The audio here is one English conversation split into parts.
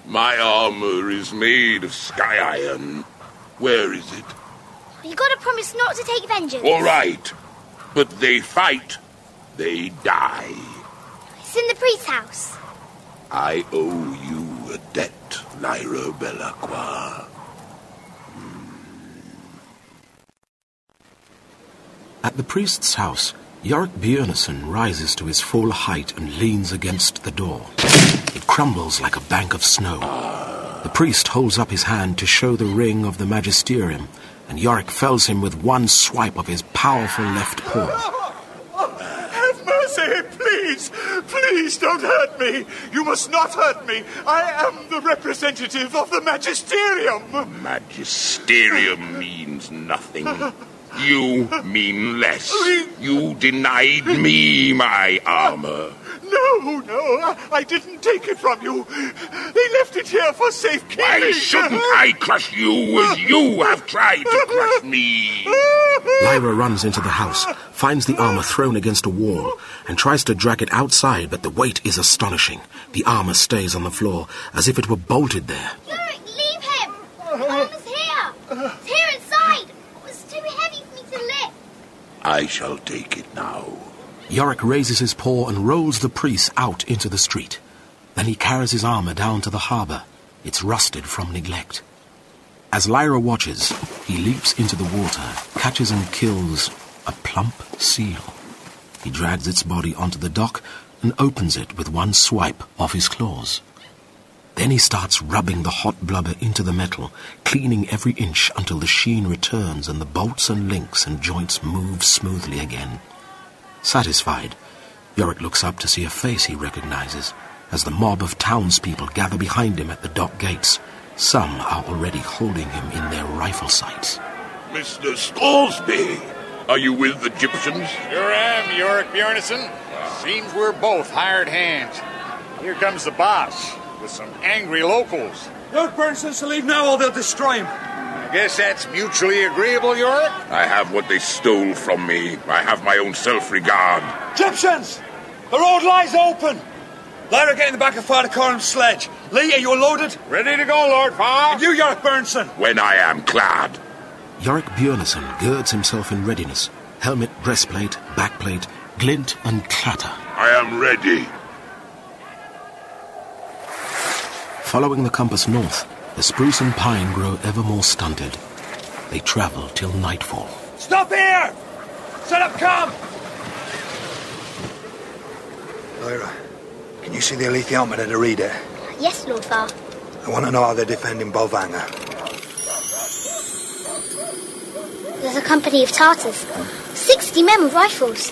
My armor is made of sky iron. Where is it? You gotta promise not to take vengeance. All right. But they fight. They die. It's in the priest's house. I owe you a debt, Lyra Belacqua. At the priest's house, Yorick Björnsson rises to his full height and leans against the door. It crumbles like a bank of snow. The priest holds up his hand to show the ring of the magisterium, and Yorick fells him with one swipe of his powerful left paw. Have mercy, please! Please don't hurt me! You must not hurt me! I am the representative of the magisterium! Magisterium means nothing. You mean less. You denied me my armor. No, I didn't take it from you. They left it here for safekeeping. Why shouldn't I crush you as you have tried to crush me? Lyra runs into the house, finds the armor thrown against a wall, and tries to drag it outside, but the weight is astonishing. The armor stays on the floor, as if it were bolted there. Yorick, leave him! The armor's here! It's here inside! It's too heavy for me to lift. I shall take it now. Yorick raises his paw and rolls the priest out into the street. Then he carries his armor down to the harbour. It's rusted from neglect. As Lyra watches, he leaps into the water, catches and kills a plump seal. He drags its body onto the dock and opens it with one swipe of his claws. Then he starts rubbing the hot blubber into the metal, cleaning every inch until the sheen returns and the bolts and links and joints move smoothly again. Satisfied, Yorick looks up to see a face he recognizes as the mob of townspeople gather behind him at the dock gates. Some are already holding him in their rifle sights. Mr. Scoresby, are you with the Egyptians? Sure am, Yorick Björnsson. Seems we're both hired hands. Here comes the boss with some angry locals. Yorick Björnsson shall leave now or they'll destroy him. I guess that's mutually agreeable, Yorick? I have what they stole from me. I have my own self-regard. Egyptians! The road lies open! Lyra, get in the back of Father Coram's sledge. Lee, are you loaded? Ready to go, Lord Farr. And you, Yorick Björnsson? When I am clad. Yorick Björnsson girds himself in readiness. Helmet, breastplate, backplate, glint and clatter. I am ready. Following the compass north, the spruce and pine grow ever more stunted. They travel till nightfall. Stop here! Set up camp! Lyra, can you see the alethiometer to read it? Yes, Lord Farr. I want to know how they're defending Bolvangar. There's a company of Tartars. 60 men with rifles.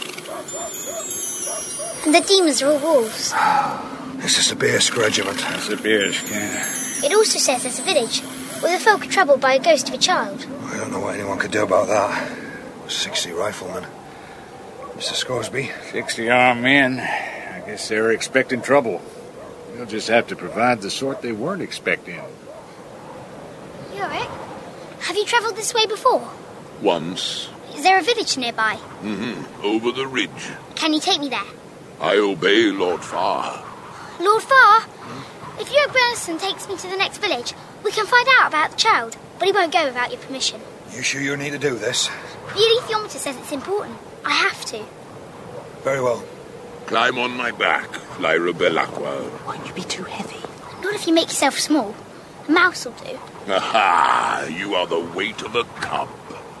And the demons are all wolves. It's a Sibirsk regiment. Sibirsk, yeah. It also says there's a village where the folk are troubled by a ghost of a child. I don't know what anyone could do about that. 60 riflemen. Mr. Scoresby? 60 armed men. I guess they're expecting trouble. We'll just have to provide the sort they weren't expecting. Yorick, have you travelled this way before? Once. Is there a village nearby? Over the ridge. Can you take me there? I obey Lord Farr. Lord Farr, if Yorick Björnsson takes me to the next village, we can find out about the child, but he won't go without your permission. You sure you need to do this? The alethiometer says it's important. I have to. Very well. Climb on my back, Lyra Belacqua. Won't you be too heavy? Not if you make yourself small. A mouse will do. Aha! You are the weight of a cub.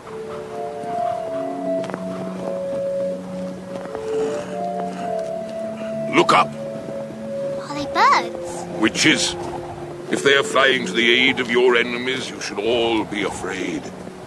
Look up. Are they birds? Witches. If they are flying to the aid of your enemies, you should all be afraid.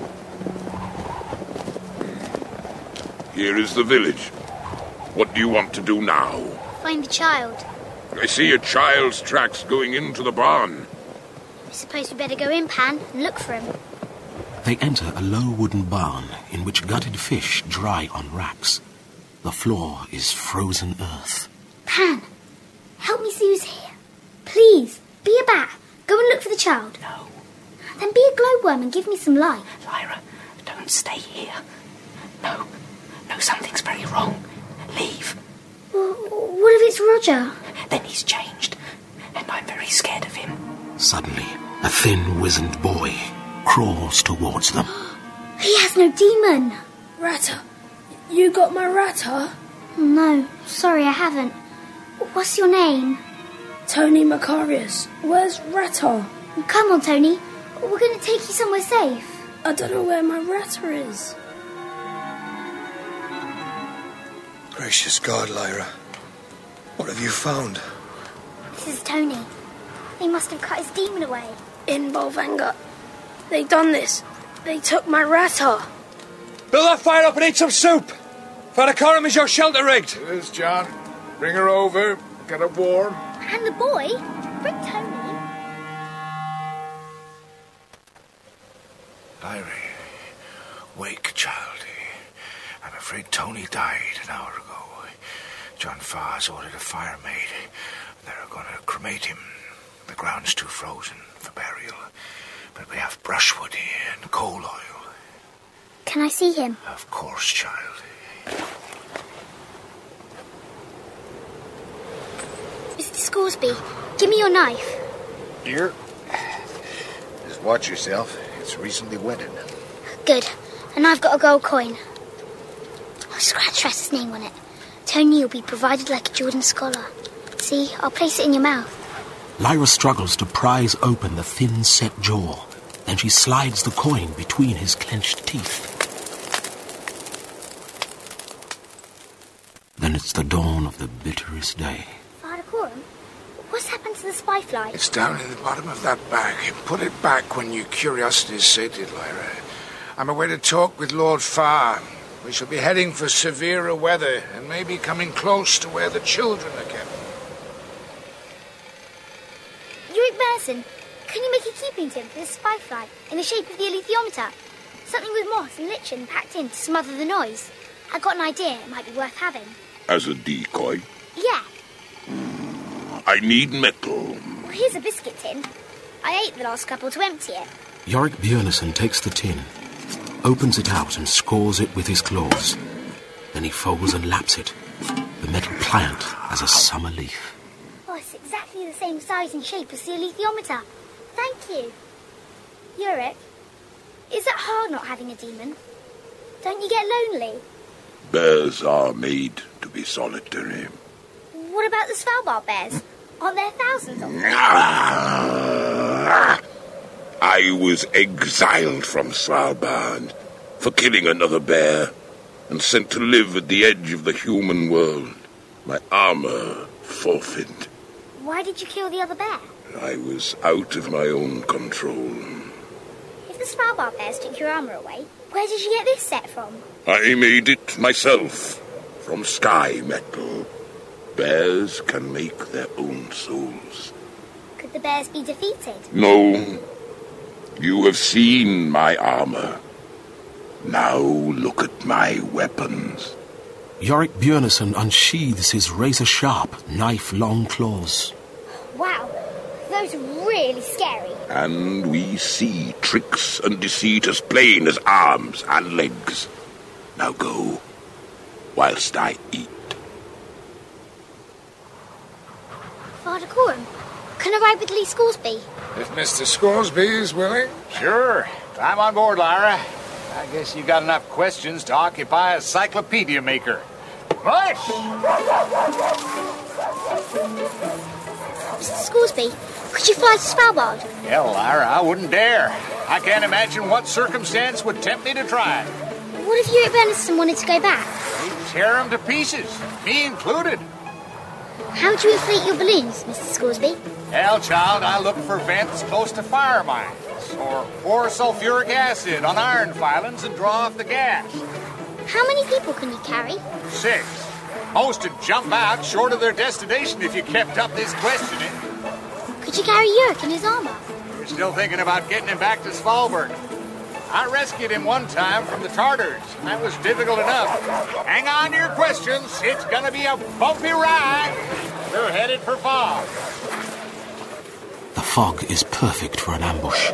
Here is the village. What do you want to do now? Find the child. I see a child's tracks going into the barn. I suppose we better go in, Pan, and look for him. They enter a low wooden barn in which gutted fish dry on racks. The floor is frozen earth. Pan, help me see who's here. Please, be a bat. Go and look for the child. No. Then be a glowworm and give me some light. Lyra, don't stay here. No, something's very wrong. Leave. What if it's Roger? Then he's changed. and I'm very scared of him. Suddenly, a thin, wizened boy crawls towards them. He has no demon. Ratter. You got my ratter? No, sorry, I haven't. What's your name? Tony Macarius. Where's Ratter? Come on, Tony. We're going to take you somewhere safe. I don't know where my ratter is. Gracious God, Lyra. What have you found? This is Tony. They must have cut his demon away. In Bolvangar. They done this. They took my ratter. Build that fire up and eat some soup. Father Coram is your shelter rigged. It is, John. Bring her over. Get her warm. And the boy? Bring Tony. Lyra, wake, child. I'm afraid Tony died an hour ago. John Farr's ordered a fire made. They're going to cremate him. The ground's too frozen for burial. But we have brushwood here and coal oil. Can I see him? Of course, child. Mr. Scoresby, give me your knife. Dear, just watch yourself. It's recently wetted. Good. And I've got a gold coin. Scratch Ratter's name on it. Tony will be provided like a Jordan scholar. See, I'll place it in your mouth. Lyra struggles to prise open the thin, set jaw. Then she slides the coin between his clenched teeth. Then it's the dawn of the bitterest day. Father Coram, what's happened to the spy fly? It's down in the bottom of that bag. Put it back when your curiosity is sated, Lyra. I'm away to talk with Lord Farr. We shall be heading for severer weather and maybe coming close to where the children are kept. Yorick Benson, can you make a keeping tin for this spy fly in the shape of the alethiometer? Something with moss and lichen packed in to smother the noise. I got an idea it might be worth having. As a decoy? Yeah. I need metal. Well, here's a biscuit tin. I ate the last couple to empty it. Yorick Björnsson takes the tin, opens it out and scores it with his claws. Then he folds and laps it, the metal pliant as a summer leaf. Oh, it's exactly the same size and shape as the alethiometer. Thank you. Yorick, is it hard not having a demon? Don't you get lonely? Bears are made to be solitary. What about the Svalbard bears? Aren't there thousands of them? I was exiled from Svalbard for killing another bear and sent to live at the edge of the human world. My armor forfeit. Why did you kill the other bear? I was out of my own control. If the Svalbard bears took your armor away, where did you get this set from? I made it myself from sky metal. Bears can make their own souls. Could the bears be defeated? No. You have seen my armor. Now look at my weapons. Yorick Björnsson unsheathes his razor-sharp, knife-long claws. Wow, those are really scary. And we see tricks and deceit as plain as arms and legs. Now go, whilst I eat. Father Coram, can I ride with Lee Scoresby? If Mr. Scoresby is willing. Sure. Climb on board, Lyra. I guess you got enough questions to occupy a cyclopedia maker. Push! Mr. Scoresby, could you fly to Svalbard? Hell, Lyra, I wouldn't dare. I can't imagine what circumstance would tempt me to try. What if Yorick Bernison wanted to go back? They'd tear him to pieces, me included. How do you inflate your balloons, Mr. Scoresby? Hell, child, I look for vents close to fire mines, or pour sulfuric acid on iron filings and draw off the gas. How many people can you carry? 6. Most would jump out short of their destination if you kept up this questioning. Could you carry Yorick in his armor? We're still thinking about getting him back to Svalbard. I rescued him one time from the Tartars. That was difficult enough. Hang on to your questions. It's gonna be a bumpy ride. We're headed for fog. The fog is perfect for an ambush.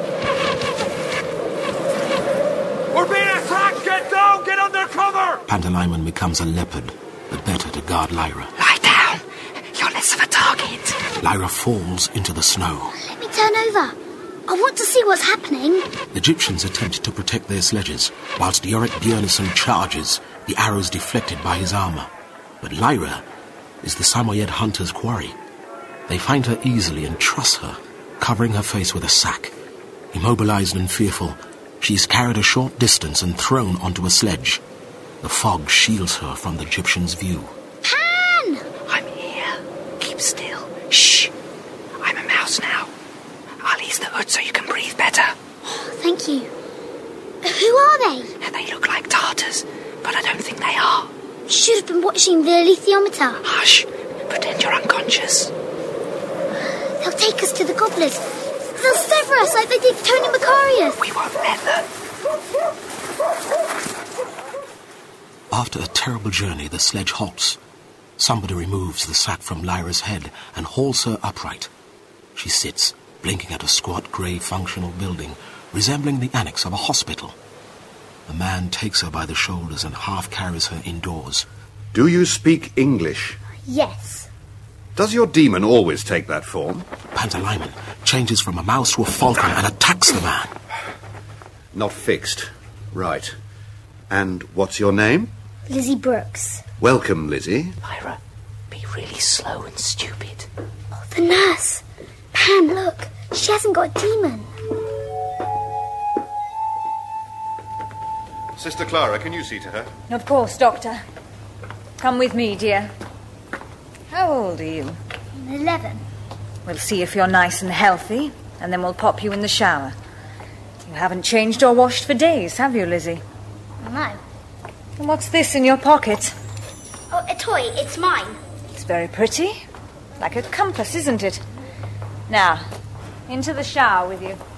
We're being attacked! Get down! Get under cover! Pantalaimon becomes a leopard, the better to guard Lyra. Lie down. You're less of a target. Lyra falls into the snow. Let me turn over. I want to see what's happening. The Egyptians attempt to protect their sledges, whilst Yorick Björnsson charges, the arrows deflected by his armour. But Lyra is the Samoyed hunter's quarry. They find her easily and truss her, covering her face with a sack. Immobilized and fearful, she is carried a short distance and thrown onto a sledge. The fog shields her from the Egyptian's view. Pan! I'm here. Keep still. Shh. I'm a mouse now. I'll ease the hood so you can breathe better. Thank you. Who are they? They look like Tartars, but I don't think they are. Should have been watching the alethiometer. Hush. Pretend you're unconscious. They'll take us to the gobblers. They'll sever us like they did Tony Macarius. We won't let them. After a terrible journey, the sledge halts. Somebody removes the sack from Lyra's head and hauls her upright. She sits, blinking at a squat, grey, functional building, resembling the annex of a hospital. A man takes her by the shoulders and half carries her indoors. Do you speak English? Yes. Does your demon always take that form? Pantalaimon changes from a mouse to a falcon and attacks the man. Not fixed. Right. And what's your name? Lizzie Brooks. Welcome, Lizzie. Lyra, be really slow and stupid. Oh, the nurse. Pan, look. She hasn't got a demon. Sister Clara, can you see to her? Of course, Doctor. Come with me, dear. How old are you? I'm 11. We'll see if you're nice and healthy, and then we'll pop you in the shower. You haven't changed or washed for days, have you, Lizzie? No. And what's this in your pocket? Oh, a toy. It's mine. It's very pretty. Like a compass, isn't it? Now, into the shower with you.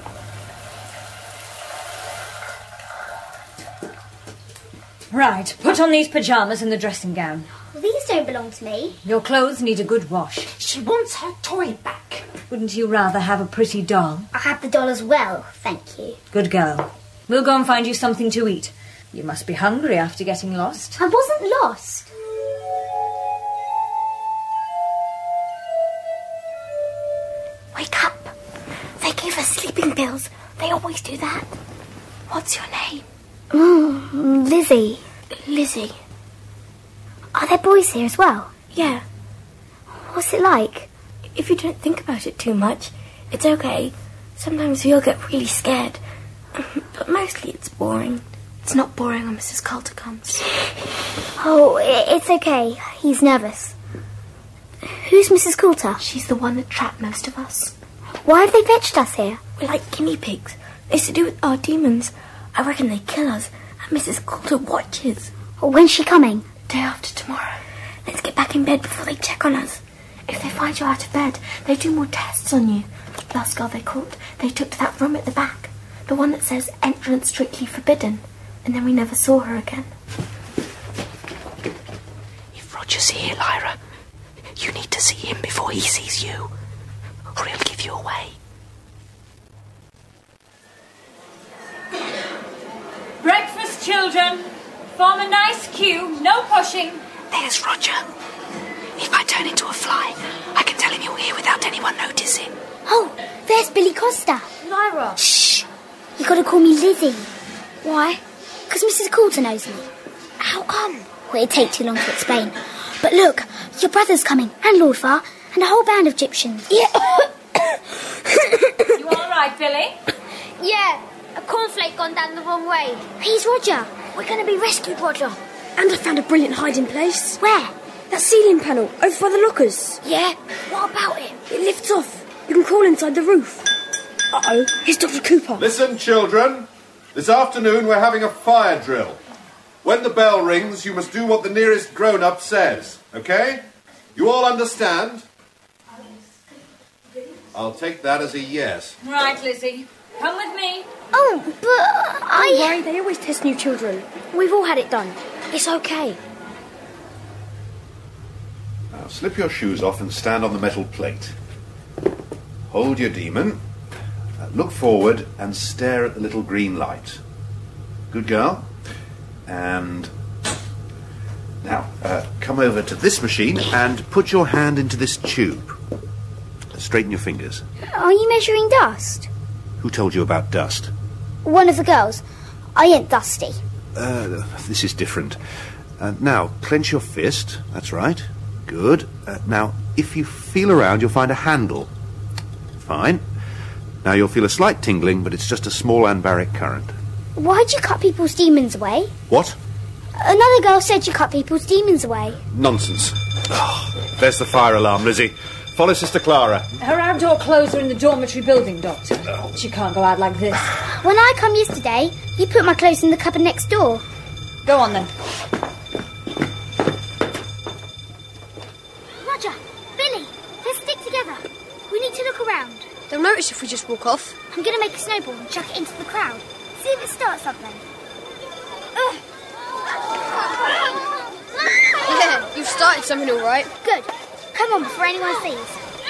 Right, put on these pyjamas and the dressing gown. Well, these don't belong to me. Your clothes need a good wash. She wants her toy back. Wouldn't you rather have a pretty doll? I have the doll as well, thank you. Good girl. We'll go and find you something to eat. You must be hungry after getting lost. I wasn't lost. Wake up. They gave us sleeping pills. They always do that. What's your name? Lizzie. Lizzie. Are there boys here as well? Yeah. What's it like? If you don't think about it too much, it's okay. Sometimes you'll get really scared. But mostly it's boring. It's not boring when Mrs. Coulter comes. Oh, it's okay. He's nervous. Who's Mrs. Coulter? She's the one that trapped most of us. Why have they fetched us here? We're like guinea pigs. It's to do with our demons. I reckon they kill us, and Mrs. Coulter watches. When's she coming? Day after tomorrow. Let's get back in bed before they check on us. If they find you out of bed, they do more tests on you. Last girl they caught, they took to that room at the back. The one that says entrance strictly forbidden. And then we never saw her again. If Roger's here, Lyra, you need to see him before he sees you, or he'll give you away. Breakfast, children. Form a nice queue. No pushing. There's Roger. If I turn into a fly, I can tell him you're here without anyone noticing. Oh, there's Billy Costa. Lyra. Shh. You gotta call me Lizzie. Why? Because Mrs. Coulter knows me. How come? Well, it'd take too long to explain. But look, your brother's coming, and Lord Far, and a whole band of Egyptians. Yeah. You all right, Billy? Yeah. A cornflake gone down the wrong way. He's Roger. We're going to be rescued, Roger. And I found a brilliant hiding place. Where? That ceiling panel, over by the lockers. Yeah? What about it? It lifts off. You can crawl inside the roof. Uh-oh, here's Dr. Cooper. Listen, children. This afternoon we're having a fire drill. When the bell rings, you must do what the nearest grown-up says, okay? You all understand? I'll take that as a yes. Right, Lizzie. Come with me. Oh, but Don't worry, they always test new children. We've all had it done. It's okay. Now, slip your shoes off and stand on the metal plate. Hold your demon. Look forward and stare at the little green light. Good girl. And now, come over to this machine and put your hand into this tube. straighten your fingers. Are you measuring dust? Who told you about dust? One of the girls. I ain't dusty. This is different. Now, clench your fist. That's right. Good. Now, if you feel around, you'll find a handle. Fine. Now, you'll feel a slight tingling, but it's just a small anbaric current. Why'd you cut people's demons away? What? Another girl said you cut people's demons away. Nonsense. Oh, there's the fire alarm, Lizzie. Follow Sister Clara. Her outdoor clothes are in the dormitory building, Doctor. She can't go out like this. When I come yesterday, you put my clothes in the cupboard next door. Go on, then. Roger, Billy, let's stick together. We need to look around. They'll notice if we just walk off. I'm going to make a snowball and chuck it into the crowd. See if it starts something. Yeah, you've started something all right. Good. Come on before anyone sees.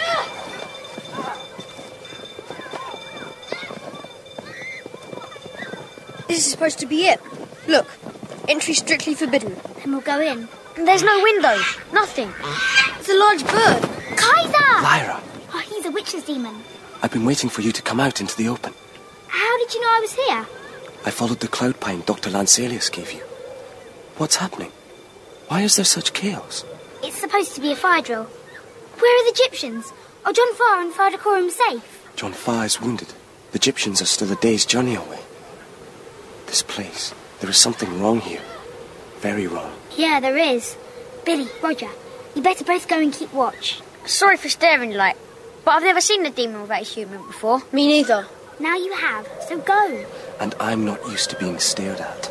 This is supposed to be it. Look, entry strictly forbidden. Then we'll go in. There's no windows. Nothing. It's a large bird. Kaiser! Lyra! Oh, he's a witch's demon. I've been waiting for you to come out into the open. How did you know I was here? I followed the cloud pine Dr. Lanselius gave you. What's happening? Why is there such chaos? It's supposed to be a fire drill. Where are the Egyptians? Are John Farr and Father Coram safe? John Farr is wounded. The Egyptians are still a day's journey away. This place, there is something wrong here. Very wrong. Yeah, there is. Billy, Roger, you better both go and keep watch. Sorry for staring, like, but I've never seen a demon without a human before. Me neither. Now you have, so go. And I'm not used to being stared at.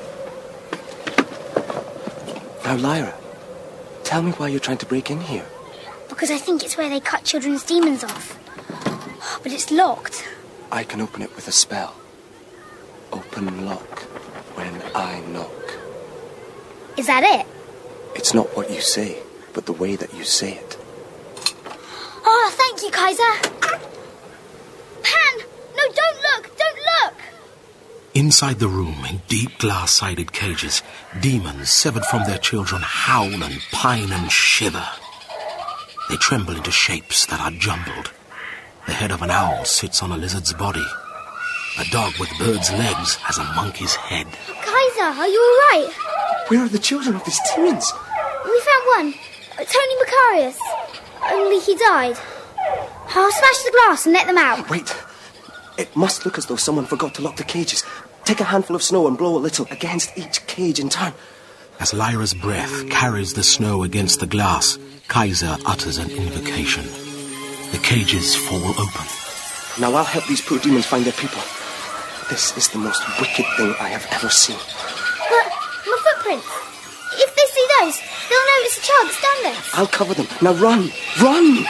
Now, Lyra, tell me why you're trying to break in here. Because I think it's where they cut children's demons off. But it's locked. I can open it with a spell. Open lock when I knock. Is that it? It's not what you say, but the way that you say it. Oh, thank you, Kaiser. Pan! No, don't look! Don't look! Inside the room, in deep glass-sided cages, demons severed from their children howl and pine and shiver. They tremble into shapes that are jumbled. The head of an owl sits on a lizard's body. A dog with bird's legs has a monkey's head. Kaiser, are you all right? Where are the children of these demons? We found one. Tony Macarius. Only he died. I'll smash the glass and let them out. Wait. It must look as though someone forgot to lock the cages. Take a handful of snow and blow a little against each cage in turn. As Lyra's breath carries the snow against the glass, Kaiser utters an invocation. The cages fall open. Now I'll help these poor demons find their people. This is the most wicked thing I have ever seen. But my footprints. If they see those, they'll know it's a child that's done this. I'll cover them. Now run! Run!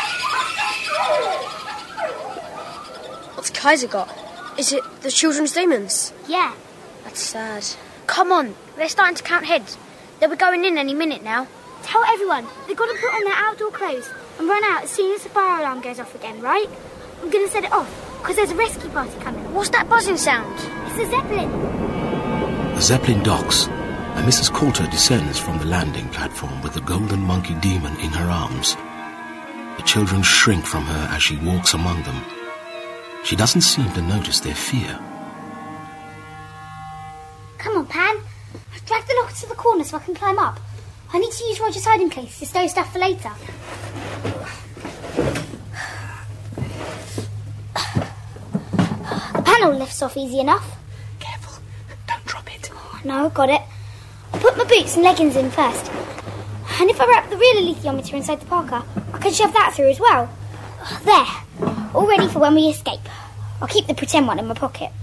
What's Kaiser got? Is it the children's demons? Yeah. That's sad. Come on, they're starting to count heads. They'll be going in any minute now. Tell everyone they've got to put on their outdoor clothes and run out as soon as the fire alarm goes off again, right? I'm going to set it off, because there's a rescue party coming. What's that buzzing sound? It's a Zeppelin. The Zeppelin docks, and Mrs. Coulter descends from the landing platform with the golden monkey demon in her arms. The children shrink from her as she walks among them. She doesn't seem to notice their fear. Come on, Pan. Drag the locker to the corner so I can climb up. I need to use Roger's hiding place to stow stuff for later. The panel lifts off easy enough. Careful, don't drop it. Oh, no, got it. I'll put my boots and leggings in first. And if I wrap the real alethiometer inside the parka, I can shove that through as well. There, all ready for when we escape. I'll keep the pretend one in my pocket.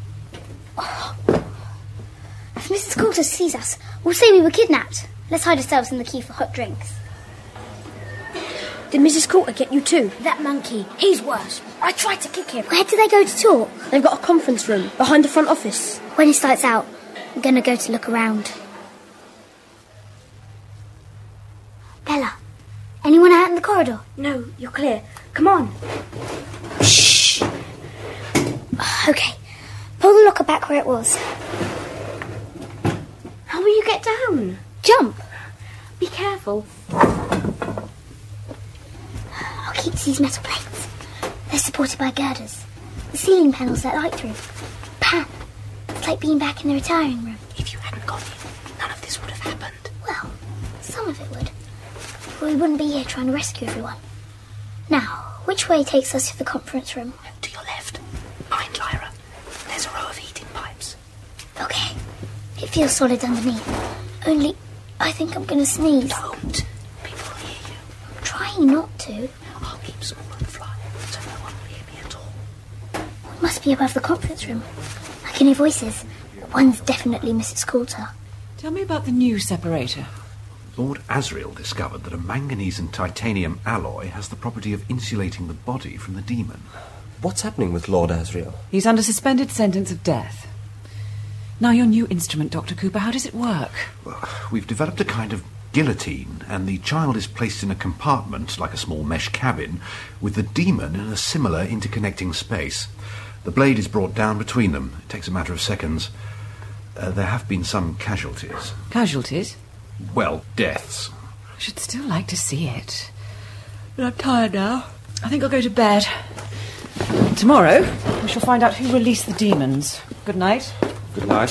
If Mrs. Coulter sees us, we'll say we were kidnapped. Let's hide ourselves in the queue for hot drinks. Did Mrs. Coulter get you too? That monkey, he's worse. I tried to kick him. Where do they go to talk? They've got a conference room behind the front office. When it lights out, I'm going to go to look around. Bella, anyone out in the corridor? No, you're clear. Come on. Shh. Okay, pull the locker back where it was. How will you get down? Jump. Be careful. I'll keep to these metal plates. They're supported by girders. The ceiling panels let light through. Pan. It's like being back in the retiring room. If you hadn't got in, none of this would have happened. Well, some of it would. But we wouldn't be here trying to rescue everyone. Now, which way takes us to the conference room? To your left. Mind Lyra. There's a row of heating pipes. Okay. It feels solid underneath. Only, I think I'm going to sneeze. Don't. People will hear you. I'm trying not to. I'll keep small and fly, so no one will hear me at all. We must be above the conference room. I can hear voices. One's definitely Mrs. Coulter. Tell me about the new separator. Lord Asriel discovered that a manganese and titanium alloy has the property of insulating the body from the demon. What's happening with Lord Asriel? He's under suspended sentence of death. Now, your new instrument, Dr. Cooper, how does it work? Well, we've developed a kind of guillotine, and the child is placed in a compartment, like a small mesh cabin, with the demon in a similar interconnecting space. The blade is brought down between them. It takes a matter of seconds. There have been some casualties. Casualties? Well, deaths. I should still like to see it. But I'm tired now. I think I'll go to bed. Tomorrow, we shall find out who released the demons. Good night. Good night.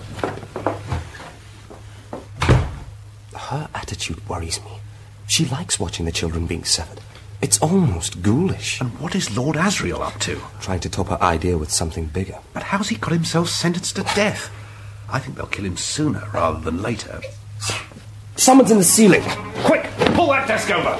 Her attitude worries me. She likes watching the children being severed. It's almost ghoulish. And what is Lord Asriel up to? Trying to top her idea with something bigger. But how's he got himself sentenced to death? I think they'll kill him sooner rather than later. Someone's in the ceiling. Quick! Pull that desk over!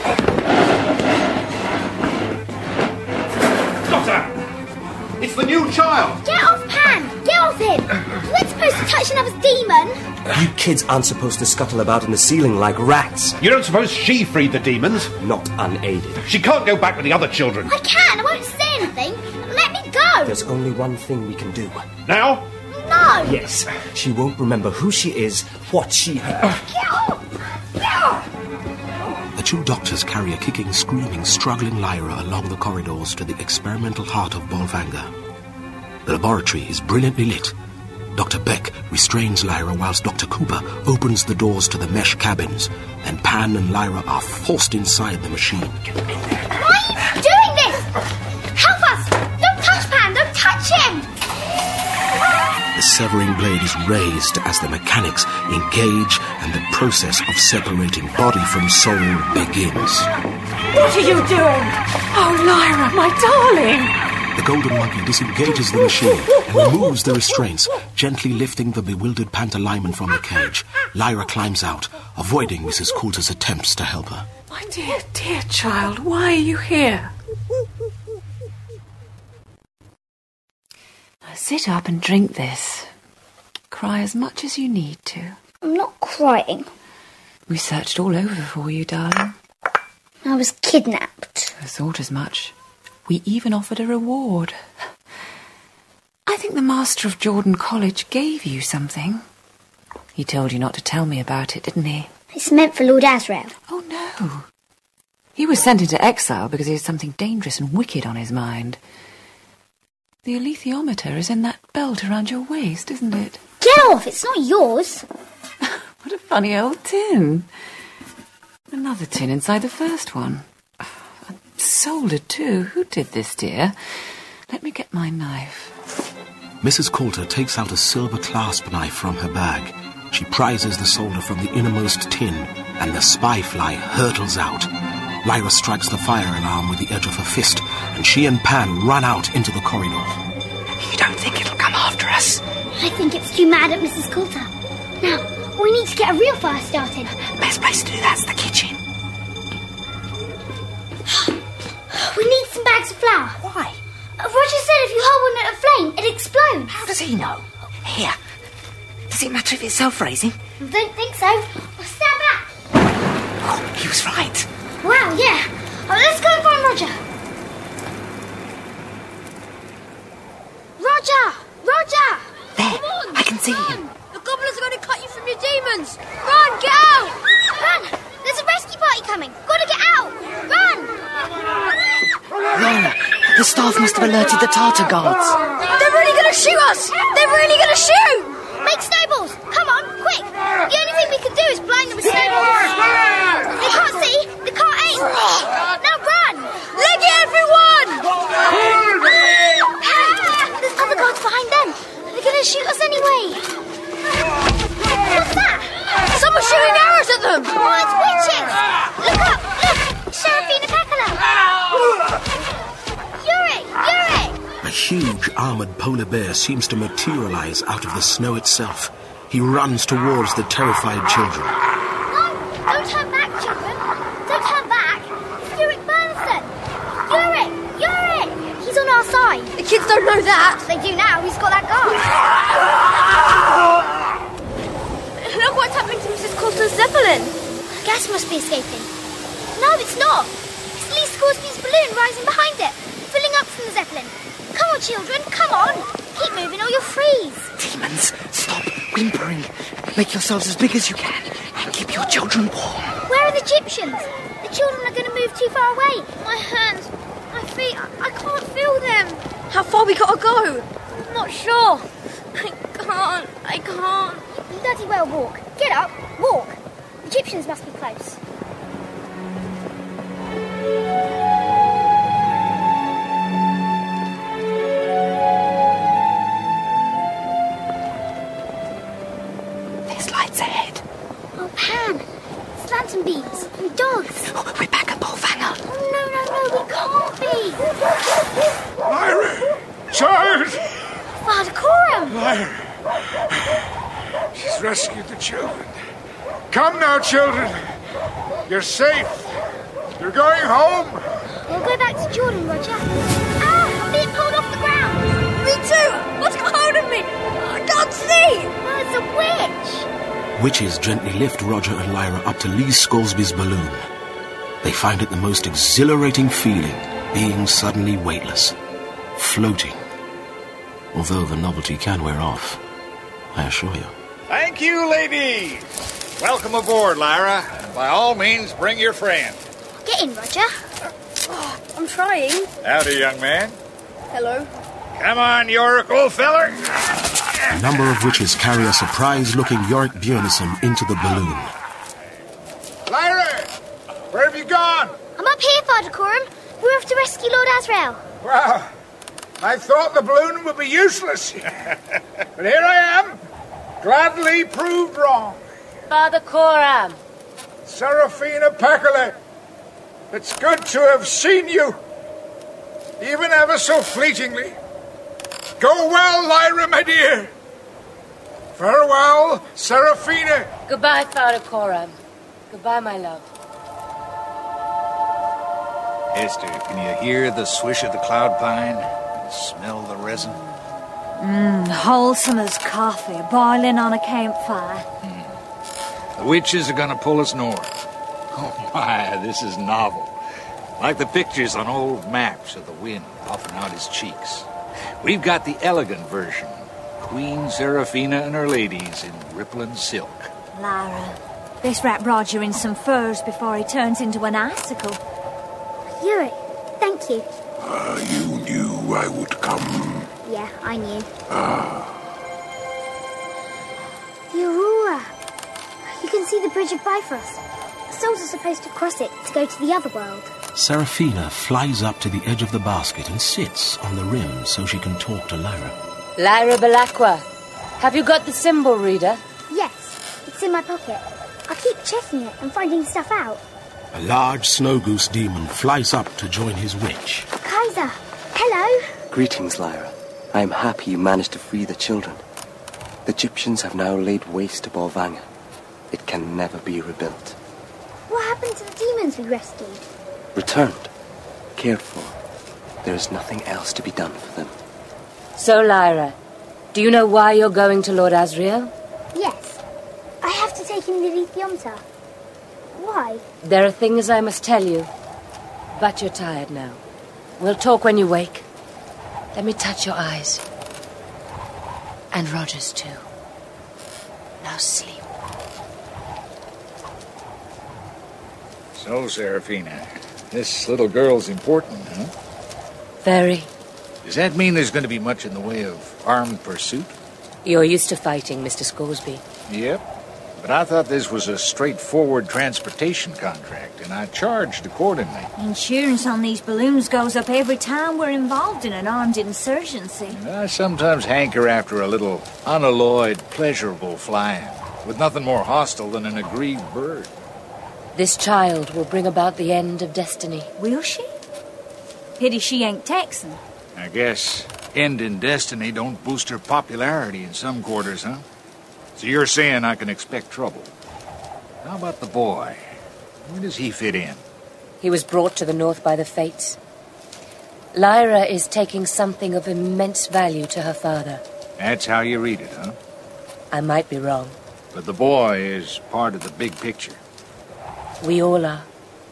Doctor! It's the new child! Get off Pan! Get off him! You weren't supposed to touch another demon! You kids aren't supposed to scuttle about in the ceiling like rats. You don't suppose she freed the demons? Not unaided. She can't go back with the other children. I can! I won't say anything! Let me go! There's only one thing we can do. Now? No! Yes. She won't remember who she is, what she heard. Get off! Get off! The two doctors carry a kicking, screaming, struggling Lyra along the corridors to the experimental heart of Bolvanga. The laboratory is brilliantly lit. Dr. Beck restrains Lyra whilst Dr. Cooper opens the doors to the mesh cabins. Then Pan and Lyra are forced inside the machine. Why are you doing this? Help us! Don't touch Pan! Don't touch him! The severing blade is raised as the mechanics engage and the process of separating body from soul begins. What are you doing? Oh, Lyra, my darling! The golden monkey disengages the machine and removes the restraints, gently lifting the bewildered Pantalaimon from the cage. Lyra climbs out, avoiding Mrs. Coulter's attempts to help her. My dear, dear child, why are you here? Now sit up and drink this. Cry as much as you need to. I'm not crying. We searched all over for you, darling. I was kidnapped. I thought as much. We even offered a reward. I think the master of Jordan College gave you something. He told you not to tell me about it, didn't he? It's meant for Lord Asriel. Oh, no. He was sent into exile because he had something dangerous and wicked on his mind. The alethiometer is in that belt around your waist, isn't it? Get off! It's not yours. What a funny old tin. Another tin inside the first one. Soldered too. Who did this, dear? Let me get my knife. Mrs. Coulter takes out a silver clasp knife from her bag. She prizes the solder from the innermost tin, and the spy fly hurtles out. Lyra strikes the fire alarm with the edge of her fist, and she and Pan run out into the corridor. You don't think it'll come after us? I think it's too mad at Mrs. Coulter. Now, we need to get a real fire started. Best place to do that's the kitchen. We need some bags of flour. Why? Roger said if you hold one at a flame, it explodes. How does he know? Here. Does it matter if it's self-raising? I don't think so. Well, stand back. Oh, he was right. Wow, yeah. Let's go and find Roger. Roger! Roger! There, Come on, I can see run. him. The gobblers are going to cut you from your demons. Run, get out! Run! There's a rescue party coming. Gotta get out! Run! Lyra, the staff must have alerted the Tartar guards. They're really going to shoot us! They're really going to shoot! Make snowballs! Come on, quick! The only thing we can do is blind them with snowballs. They can't see, they can't aim. Now run! Leg it, everyone! A huge armored polar bear seems to materialize out of the snow itself. He runs towards the terrified children. No! Don't turn back, children! Don't turn back! It's Uric Bernison! Uric! He's on our side! The kids don't know that! They do now, he's got that guard! Look what's happening to Mrs. Coulston's Zeppelin! Gas must be escaping. No, it's not! It's Lee Scoresby's balloon rising behind it, filling up from the Zeppelin. Come on, children, come on! Keep moving or you'll freeze! Demons, stop whimpering. Make yourselves as big as you can and keep your children warm. Where are the Egyptians? The children are going to move too far away. My hands, my feet, I can't feel them. How far we gotta go? I'm not sure. I can't. You bloody well walk. Get up, walk. The Egyptians must be close. There's lights ahead. Oh, Pan, it's lantern beams and dogs. We're back at Bolvangar. Oh, no, we can't be. Lyra! Child! Father Coram! Lyra! She's rescued the children. Come now, children. You're safe. You're going home. We'll go back to Jordan, Roger. Ah, I'm being pulled off the ground. Me too! What's got hold of me? I can't see! Well, it's a witch. Witches gently lift Roger and Lyra up to Lee Scoresby's balloon. They find it the most exhilarating feeling, being suddenly weightless, floating. Although the novelty can wear off, I assure you. Thank you, ladies. Welcome aboard, Lyra. By all means, bring your friend. Get in, Roger. Oh, I'm trying. Howdy, young man. Hello. Come on, Yorick, old feller. A number of witches carry a surprised-looking Yorick Björnsson into the balloon. Lyra! Where have you gone? I'm up here, Father Coram. We're off to rescue Lord Azrael. Well, I thought the balloon would be useless. But here I am, gladly proved wrong. Father Coram. Seraphina Pacolet, it's good to have seen you, even ever so fleetingly. Go well, Lyra, my dear. Farewell, Seraphina. Goodbye, Father Coram. Goodbye, my love. Esther, can you hear the swish of the cloud pine? Smell the resin? Wholesome as coffee, boiling on a campfire. The witches are gonna pull us north. Oh my, this is novel. Like the pictures on old maps of the wind puffing out his cheeks. We've got the elegant version. Queen Seraphina and her ladies in rippling silk. Lyra, best wrap Roger in some furs before he turns into an icicle. Uric, thank you. You knew I would come. Yeah, I knew. The Aurora. You can see the Bridge of Bifrost. Souls are supposed to cross it to go to the other world. Seraphina flies up to the edge of the basket and sits on the rim so she can talk to Lyra. Lyra Belacqua, have you got the symbol reader? Yes, it's in my pocket. I keep checking it and finding stuff out. A large snow goose demon flies up to join his witch. Kaiser, hello. Greetings, Lyra. I am happy you managed to free the children. The Egyptians have now laid waste to Bolvangar. It can never be rebuilt. What happened to the demons we rescued? Returned. Cared for. There is nothing else to be done for them. So, Lyra, do you know why you're going to Lord Azrael? Yes. I have to take him to Lithiumta. Why? There are things I must tell you, but you're tired now. We'll talk when you wake. Let me touch your eyes. And Roger's too. Now sleep. So, Seraphina, this little girl's important, huh? Very. Does that mean there's going to be much in the way of armed pursuit? You're used to fighting, Mr. Scoresby. Yep. But I thought this was a straightforward transportation contract, and I charged accordingly. Insurance on these balloons goes up every time we're involved in an armed insurgency. I sometimes hanker after a little unalloyed, pleasurable flying, with nothing more hostile than an aggrieved bird. This child will bring about the end of destiny. Will she? Pity she ain't Texan. I guess ending destiny don't boost her popularity in some quarters, huh? So you're saying I can expect trouble. How about the boy? Where does he fit in? He was brought to the north by the fates. Lyra is taking something of immense value to her father. That's how you read it, huh? I might be wrong. But the boy is part of the big picture. We all are.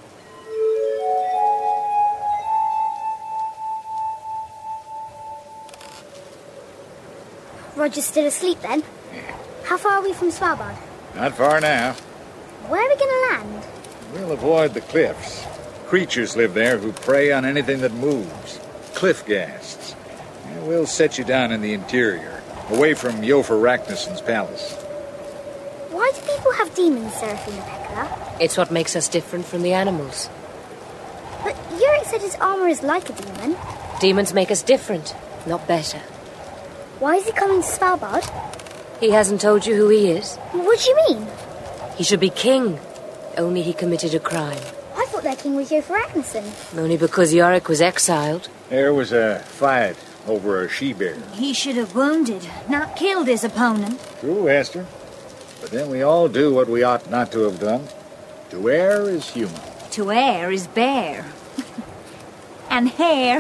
Roger's still asleep then? Yeah. How far are we from Svalbard? Not far now. Where are we going to land? We'll avoid the cliffs. Creatures live there who prey on anything that moves. Cliff ghasts. And we'll set you down in the interior, away from Iofur Raknison's palace. Why do people have demons, Seraphina Pekkala? It's what makes us different from the animals. But Yurik said his armor is like a demon. Demons make us different, not better. Why is he coming to Svalbard? He hasn't told you who he is? What do you mean? He should be king. Only he committed a crime. I thought their king was Iofur Raknison. Only because Yorick was exiled. There was a fight over a she-bear. He should have wounded, not killed his opponent. True, Hester. But then we all do what we ought not to have done. To err is human. To err is bear. And hair.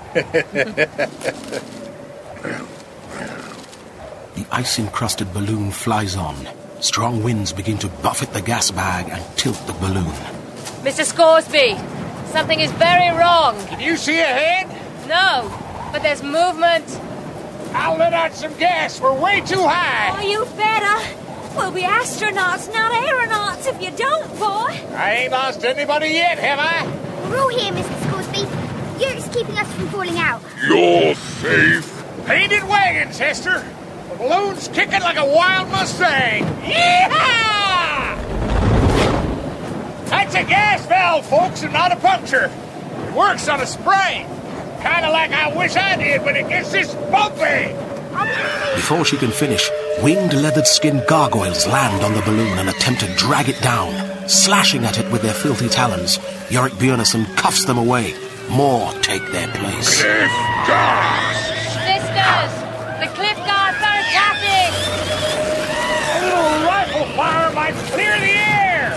The ice-encrusted balloon flies on. Strong winds begin to buffet the gas bag and tilt the balloon. Mr. Scoresby, something is very wrong. Can you see ahead? No, but there's movement. I'll let out some gas. We're way too high. Oh, you better. We'll be astronauts, not aeronauts, if you don't, boy. I ain't lost anybody yet, have I? We're all here, Mr. Scoresby. Yurik's keeping us from falling out. You're safe. Painted wagons, Hester. The balloon's kicking like a wild Mustang. Yeehaw! That's a gas valve, folks, and not a puncture. It works on a spring. Kind of like I wish I did when it gets this bumpy. Before she can finish, winged leathered skin gargoyles land on the balloon and attempt to drag it down. Slashing at it with their filthy talons, Yorick Bjornsson cuffs them away. More take their place. Cliff guards! Sisters, the cliff guards are attacking! A little rifle fire might clear the air!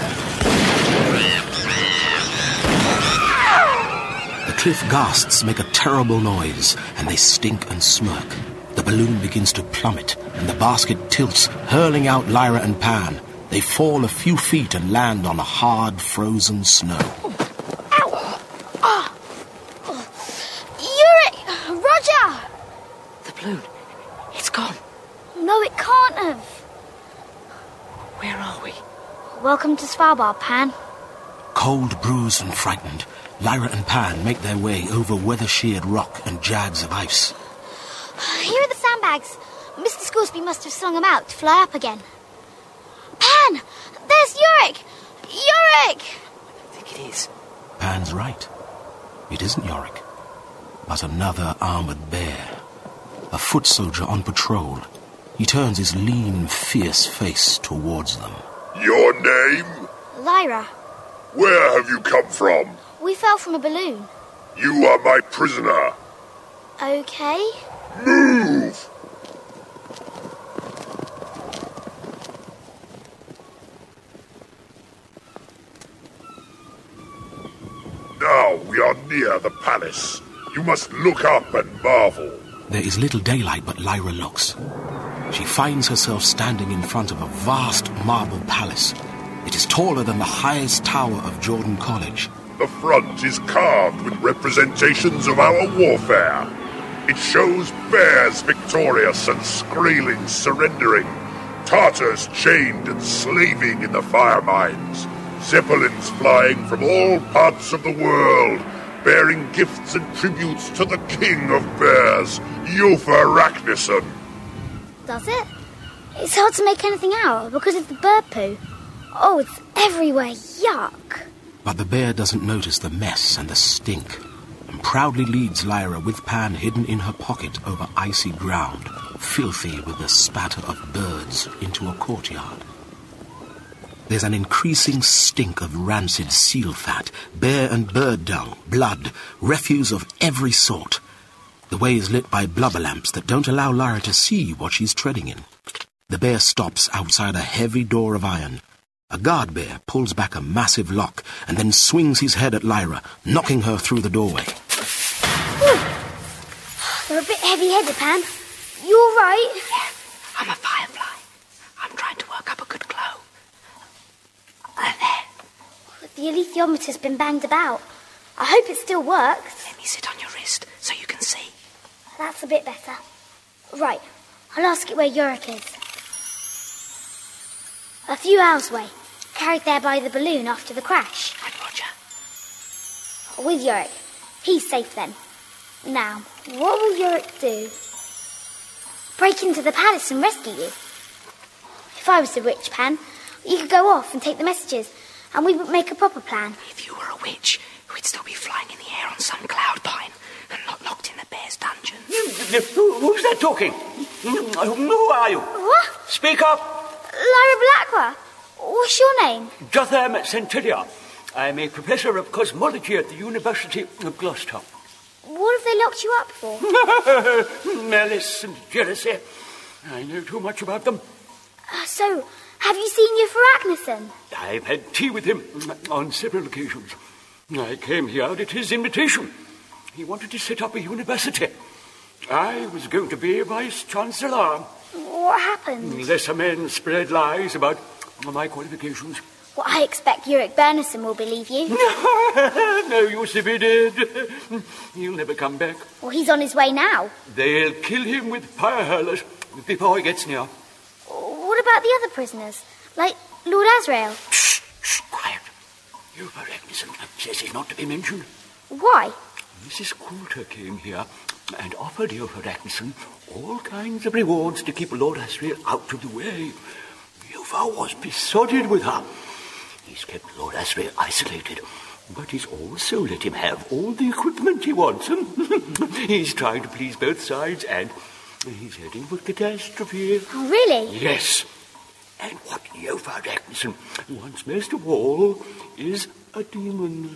The cliff ghasts make a terrible noise, and they stink and smirk. The balloon begins to plummet, and the basket tilts, hurling out Lyra and Pan. They fall a few feet and land on hard, frozen snow. Ow! Oh. Yurik! Roger! The balloon. It's gone. No, it can't have. Where are we? Welcome to Svalbard, Pan. Cold, bruised and frightened, Lyra and Pan make their way over weather-sheared rock and jags of ice. Here are the sandbags. Mr. Scoresby must have slung them out to fly up again. Pan! There's Yurik! Yurik! I think it is. Pan's right. It isn't Yorick, but another armored bear. A foot soldier on patrol. He turns his lean, fierce face towards them. Your name? Lyra. Where have you come from? We fell from a balloon. You are my prisoner. Okay. Move! Now we are near the palace. You must look up and marvel. There is little daylight, but Lyra looks. She finds herself standing in front of a vast marble palace. It is taller than the highest tower of Jordan College. The front is carved with representations of our warfare. It shows bears victorious and Skraelings surrendering, Tartars chained and slaving in the fire mines, Zeppelins flying from all parts of the world, bearing gifts and tributes to the king of bears, Iofur Raknison. Does it? It's hard to make anything out because of the bird poo. Oh, it's everywhere. Yuck. But the bear doesn't notice the mess and the stink, and proudly leads Lyra with Pan hidden in her pocket over icy ground, filthy with the spatter of birds, into a courtyard. There's an increasing stink of rancid seal fat, bear and bird dung, blood, refuse of every sort. The way is lit by blubber lamps that don't allow Lyra to see what she's treading in. The bear stops outside a heavy door of iron. A guard bear pulls back a massive lock and then swings his head at Lyra, knocking her through the doorway. They're a bit heavy-headed, Pan. You all right? Yeah, I'm a firefly. I'm trying to work up a good glow. There. The alethiometer's been banged about. I hope it still works. Let me sit on your wrist so you can see. That's a bit better. Right, I'll ask it where Yorick is. A few hours away, carried there by the balloon after the crash. And Roger? With Yorick. He's safe then. Now, what will Yorick do? Break into the palace and rescue you. If I was the witch, Pan, you could go off and take the messages, and we would make a proper plan. If you were a witch, we'd still be flying in the air on some cloud pine and not locked in the bear's dungeon. Who's that talking? Who are you? What? Speak up. Lyra Blackwell. What's your name? Jotham Centilia. I'm a professor of cosmology at the University of Gloucester. What have they locked you up for? Malice and jealousy. I know too much about them. So, have you seen Iofur Raknison? I've had tea with him on several occasions. I came here at his invitation. He wanted to set up a university. I was going to be Vice-Chancellor. What happened? Lesser men spread lies about my qualifications. Well, I expect Yorick Bernison will believe you. No use if he did. He'll never come back. Well, he's on his way now. They'll kill him with fire hurlers before he gets near. What about the other prisoners? Like Lord Azrael? Shh, quiet. Iofur Raknison says he's not to be mentioned. Why? Mrs. Coulter came here and offered Iofur Raknison all kinds of rewards to keep Lord Azrael out of the way. Iofur was besotted with her. He's kept Lord Azrael isolated, but he's also let him have all the equipment he wants. He's trying to please both sides, and he's heading for catastrophe. Oh, really? Yes. And what Iofur Raknison wants most of all is a demon.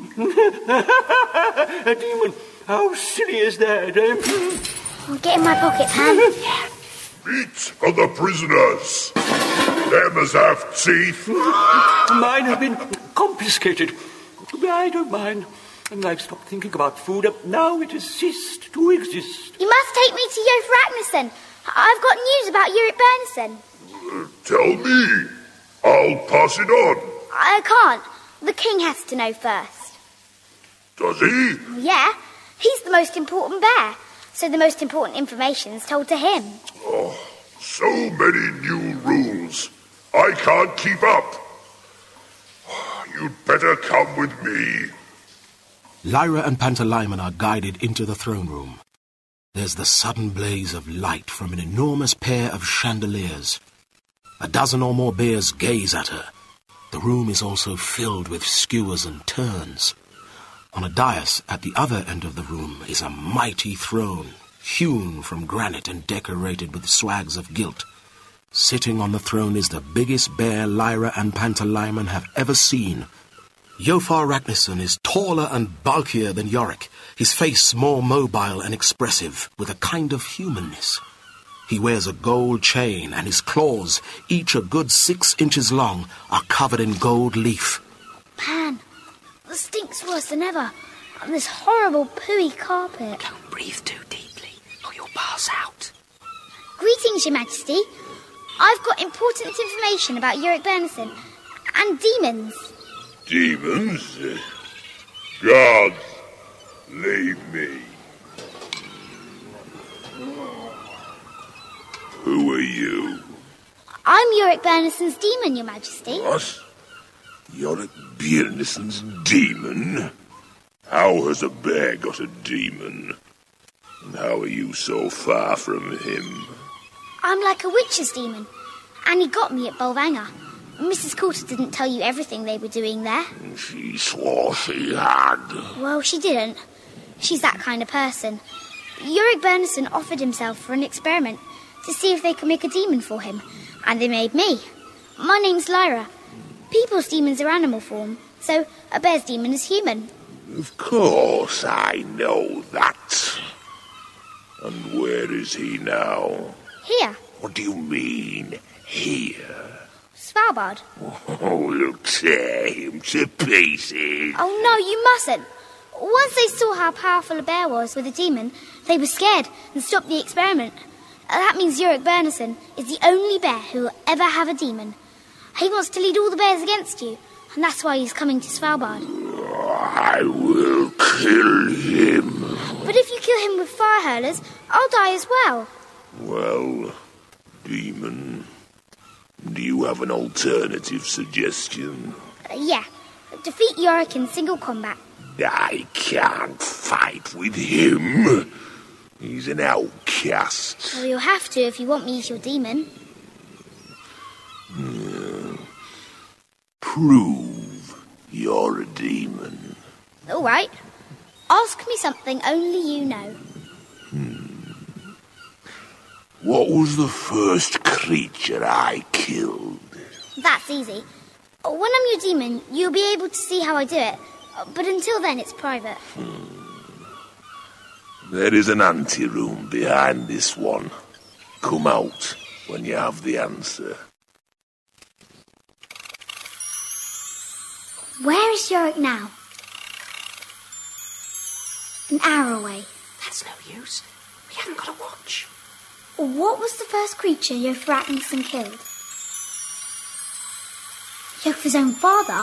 A demon. How silly is that, eh? I'll get in my pocket, Pan. Yeah. Meet other prisoners. Them as have teeth. Mine have been confiscated. I don't mind. And I've stopped thinking about food. Now it has ceased to exist. You must take me to Iofur Raknison. I've got news about Yorick Bernison. Tell me. I'll pass it on. I can't. The king has to know first. Does he? Yeah. He's the most important bear. So the most important information's told to him. Oh, so many new rules. I can't keep up. You'd better come with me. Lyra and Pantalaimon are guided into the throne room. There's the sudden blaze of light from an enormous pair of chandeliers. A dozen or more bears gaze at her. The room is also filled with skewers and terns. On a dais at the other end of the room is a mighty throne, hewn from granite and decorated with swags of gilt. Sitting on the throne is the biggest bear Lyra and Pantalaimon have ever seen. Iofur Raknison is taller and bulkier than Yorick, his face more mobile and expressive, with a kind of humanness. He wears a gold chain, and his claws, each a good 6 inches long, are covered in gold leaf. Pan, the stink's worse than ever. On this horrible pooey carpet. Don't breathe too deeply, or you'll pass out. Greetings, Your Majesty. I've got important information about Yorick Bernison and demons. Demons? Guards, leave me. Who are you? I'm Yorick Bernison's demon, Your Majesty. What? Yorick Bernison's demon? How has a bear got a demon? And how are you so far from him? I'm like a witch's demon, and he got me at Bolvangar. Mrs. Coulter didn't tell you everything they were doing there. She swore she had. Well, she didn't. She's that kind of person. Yorick Bernison offered himself for an experiment to see if they could make a demon for him, and they made me. My name's Lyra. People's demons are animal form, so a bear's demon is human. Of course I know that. And where is he now? Here, What do you mean, here? Svalbard. Oh, we'll tear him to pieces. Oh no, you mustn't. Once they saw how powerful a bear was with a demon, they were scared and stopped the experiment. That means Ulrich Bernison is the only bear who will ever have a demon. He wants to lead all the bears against you, and that's why he's coming to Svalbard. I will kill him. But if you kill him with fire hurlers, I'll die as well. Well, demon, do you have an alternative suggestion? Yeah, defeat Yorick in single combat. I can't fight with him. He's an outcast. Well, you'll have to if you want me as your demon. Prove you're a demon. All right. Ask me something only you know. What was the first creature I killed? That's easy. When I'm your demon, you'll be able to see how I do it. But until then, it's private. There is an anteroom behind this one. Come out when you have the answer. Where is Yorick now? An hour away. That's no use. We haven't got a watch. What was the first creature Jofragnisson killed? Jofra's own father?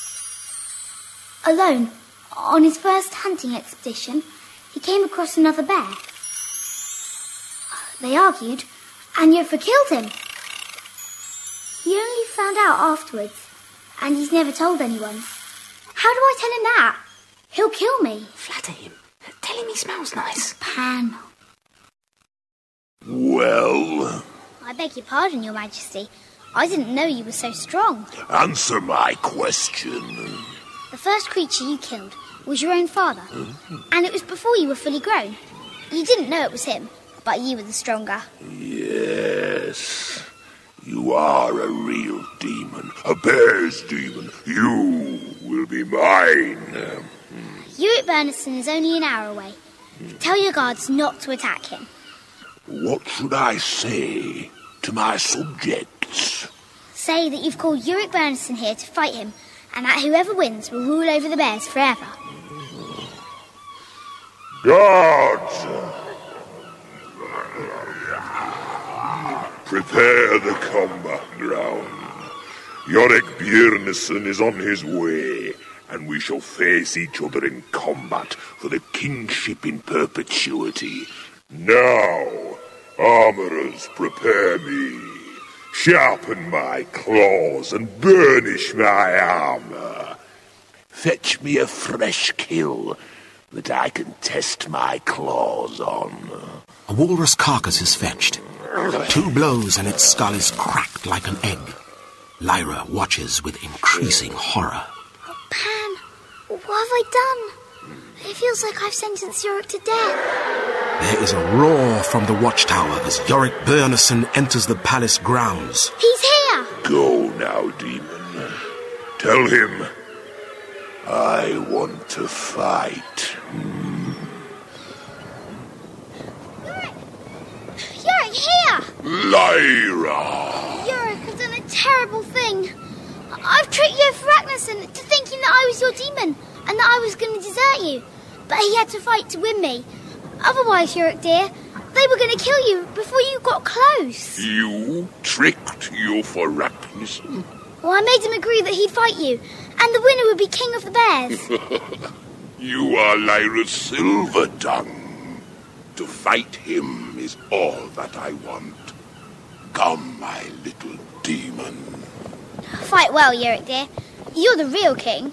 Alone, on his first hunting expedition, he came across another bear. They argued, and Jofra killed him. He only found out afterwards, and he's never told anyone. How do I tell him that? He'll kill me. Flatter him. Tell him he smells nice. Pan. Well, I beg your pardon, Your Majesty. I didn't know you were so strong. answer my question. The first creature you killed was your own father, and it was before you were fully grown. You didn't know it was him, but you were the stronger. Yes, you are a real demon, a bear's demon. You will be mine. Ulrich Bernison is only an hour away. Tell your guards not to attack him. What should I say to my subjects? Say that you've called Ulrich Bernison here to fight him, and that whoever wins will rule over the bears forever. Guards! Prepare the combat ground. Yorick Björnsson is on his way, and we shall face each other in combat for the kingship in perpetuity. Now, armourers, prepare me. Sharpen my claws and burnish my armour. Fetch me a fresh kill that I can test my claws on. A walrus carcass is fetched. 2 blows and its skull is cracked like an egg. Lyra watches with increasing horror. Pan, what have I done? It feels like I've sentenced Yorick to death. There is a roar from the watchtower as Yorick Bernison enters the palace grounds. He's here! Go now, demon. Tell him I want to fight. Yorick, here! Lyra! Yorick, I've done a terrible thing. I've tricked Jofragnisson into thinking that I was your demon and that I was going to desert you. But he had to fight to win me. Otherwise, Yorick dear, they were going to kill you before you got close. You tricked Jofragnisson? Well, I made him agree that he'd fight you, and the winner would be king of the bears. You are Lyra's silver tongue. To fight him is all that I want. Come, my little demon. Fight well, Yorick dear. You're the real king.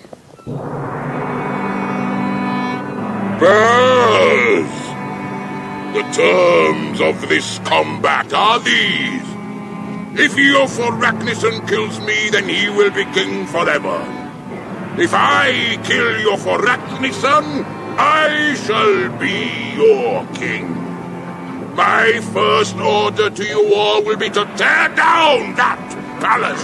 Bears! The terms of this combat are these. If Jofragnisson kills me, then he will be king forever. If I kill Jofragnisson, I shall be your king. My first order to you all will be to tear down that palace.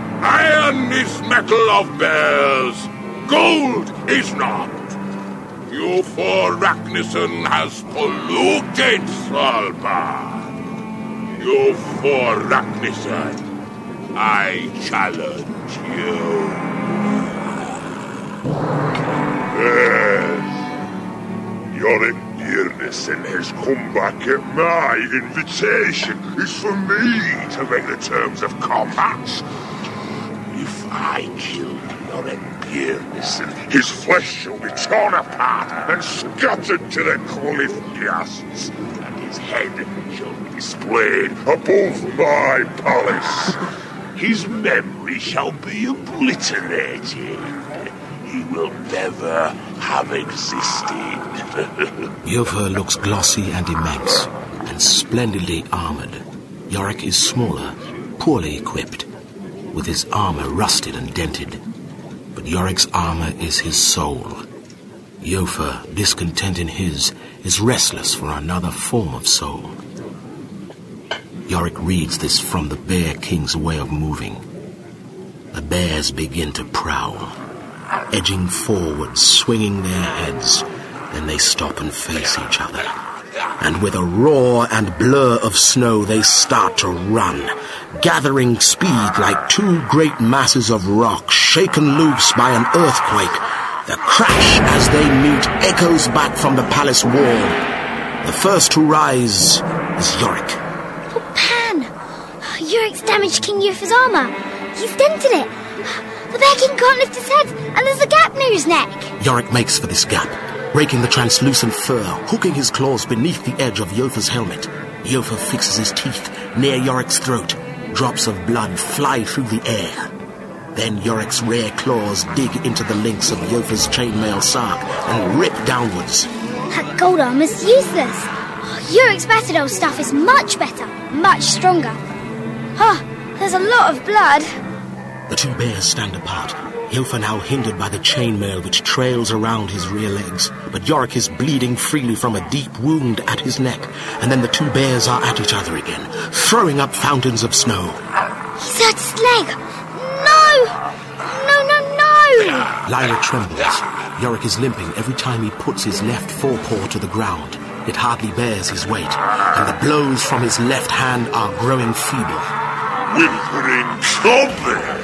Iron is metal of bears. Gold is not. Iofur Raknison has polluted Svalbard. Iofur Raknison, I challenge you. Yes. Yorick Byrnison has come back at my invitation. It's for me to make the terms of combat. If I kill Yorick Byrnison, his flesh shall be torn apart and scattered to the cliff ghasts, and his head shall be displayed above my palace. His memory shall be obliterated. He will never have existed. Iofur looks glossy and immense, and splendidly armoured. Yorick is smaller, poorly equipped, with his armour rusted and dented. But Yorick's armour is his soul. Iofur, discontent in his, is restless for another form of soul. Yorick reads this from the Bear King's way of moving. The bears begin to prowl, edging forward, swinging their heads. Then they stop and face each other. And with a roar and blur of snow, they start to run, gathering speed like two great masses of rock shaken loose by an earthquake. The crash as they meet echoes back from the palace wall. The first to rise is Yorick. Oh, Pan! Yorick's damaged King Iofur's armour. He's dented it. The Bear King can't lift his head, and there's a gap near his neck. Yorick makes for this gap, raking the translucent fur, hooking his claws beneath the edge of Iofur's helmet. Iofur fixes his teeth near Yorick's throat. Drops of blood fly through the air. Then Yorick's rare claws dig into the links of Iofur's chainmail sark and rip downwards. That gold armour's useless. Yorick's battered old stuff is much better, much stronger. There's a lot of blood. The two bears stand apart. Iofur now hindered by the chainmail which trails around his rear legs, but Yorick is bleeding freely from a deep wound at his neck, and then the two bears are at each other again, throwing up fountains of snow. He's hurt his leg. No! Lyra trembles. Yorick is limping every time he puts his left forepaw to the ground. It hardly bears his weight, and the blows from his left hand are growing feeble. Whimpering trumpet!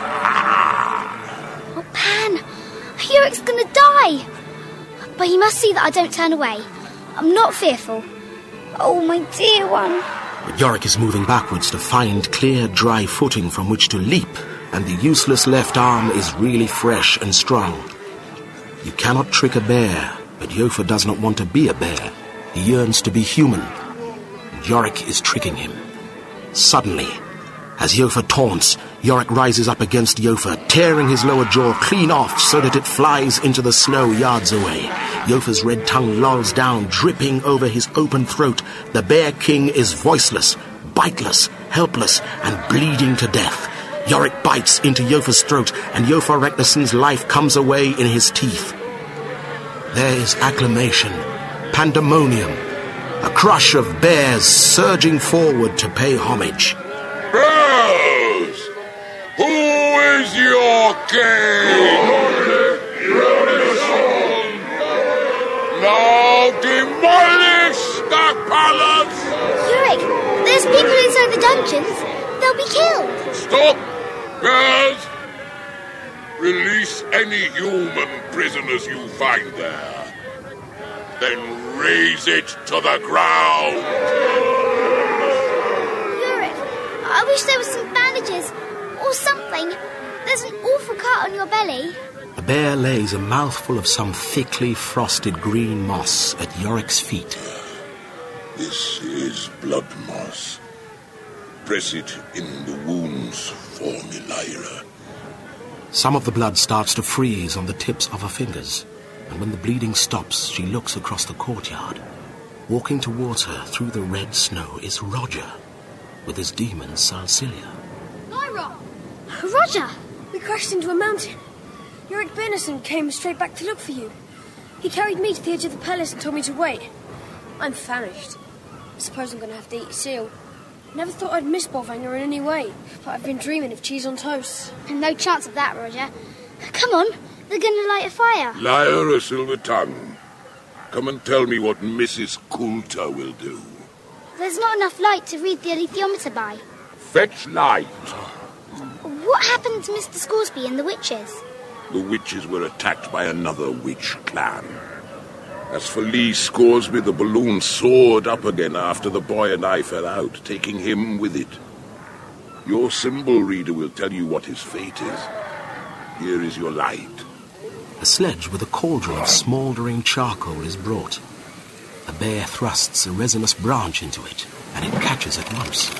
Oh, Pan! Yorick's gonna die! But he must see that I don't turn away. I'm not fearful. Oh, my dear one. But Yorick is moving backwards to find clear, dry footing from which to leap, and the useless left arm is really fresh and strong. You cannot trick a bear, but Iofur does not want to be a bear. He yearns to be human. And Yorick is tricking him. Suddenly, as Iofur taunts, Yorick rises up against Iofur, tearing his lower jaw clean off so that it flies into the snow yards away. Iofur's red tongue lolls down, dripping over his open throat. The Bear King is voiceless, biteless, helpless, and bleeding to death. Yorick bites into Iofur's throat, and Iofur Raknison's life comes away in his teeth. There is acclamation, pandemonium, a crush of bears surging forward to pay homage. Bears! Who is your king? Now demolish the palace! Yorick, there's people inside the dungeons. They'll be killed. Stop! Bears! Release any human prisoners you find there. Then raze it to the ground. Yorick, I wish there was some bandages or something. There's an awful cut on your belly. The bear lays a mouthful of some thickly frosted green moss at Yorick's feet. This is blood moss. Press it in the wounds for me, Lyra. Some of the blood starts to freeze on the tips of her fingers, and when the bleeding stops, she looks across the courtyard. Walking towards her through the red snow is Roger, with his demon Salsilia. Lyra! Roger! We crashed into a mountain. Yorick Byrnison came straight back to look for you. He carried me to the edge of the palace and told me to wait. I'm famished. I suppose I'm going to have to eat a seal. Never thought I'd miss Bolvangar in any way, but I've been dreaming of cheese on toast. No chance of that, Roger. Come on, they're going to light a fire. Lyra Silver Tongue, Come and tell me what Mrs. Coulter will do. There's not enough light to read the alethiometer by. Fetch light. What happened to Mr. Scoresby and the witches? The witches were attacked by another witch clan. As for Lee Scoresby, the balloon soared up again after the boy and I fell out, taking him with it. Your symbol reader will tell you what his fate is. Here is your light. A sledge with a cauldron of smouldering charcoal is brought. The bear thrusts a resinous branch into it, and it catches at once.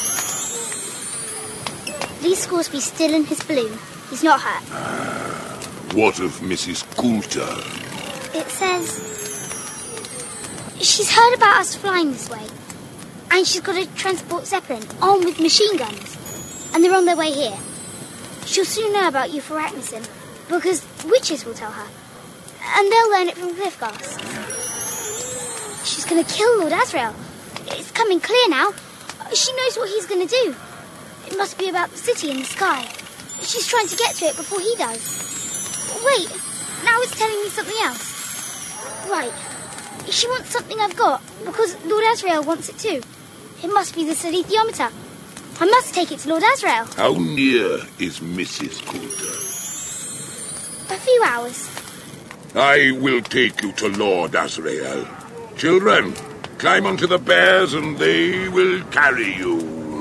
Lee Scoresby's still in his balloon. He's not hurt. What of Mrs. Coulter? It says... She's heard about us flying this way. And she's got a transport Zeppelin armed with machine guns. And they're on their way here. She'll soon know about you for Arachnicin, because witches will tell her. And they'll learn it from Cliffglass. She's going to kill Lord Asriel. It's coming clear now. She knows what he's going to do. It must be about the city in the sky. She's trying to get to it before he does. Wait, now it's telling me something else. Right. She wants something I've got, because Lord Asriel wants it too. It must be the alethiometer. I must take it to Lord Asriel. How near is Mrs. Coulter? A few hours. I will take you to Lord Asriel. Children, climb onto the bears and they will carry you.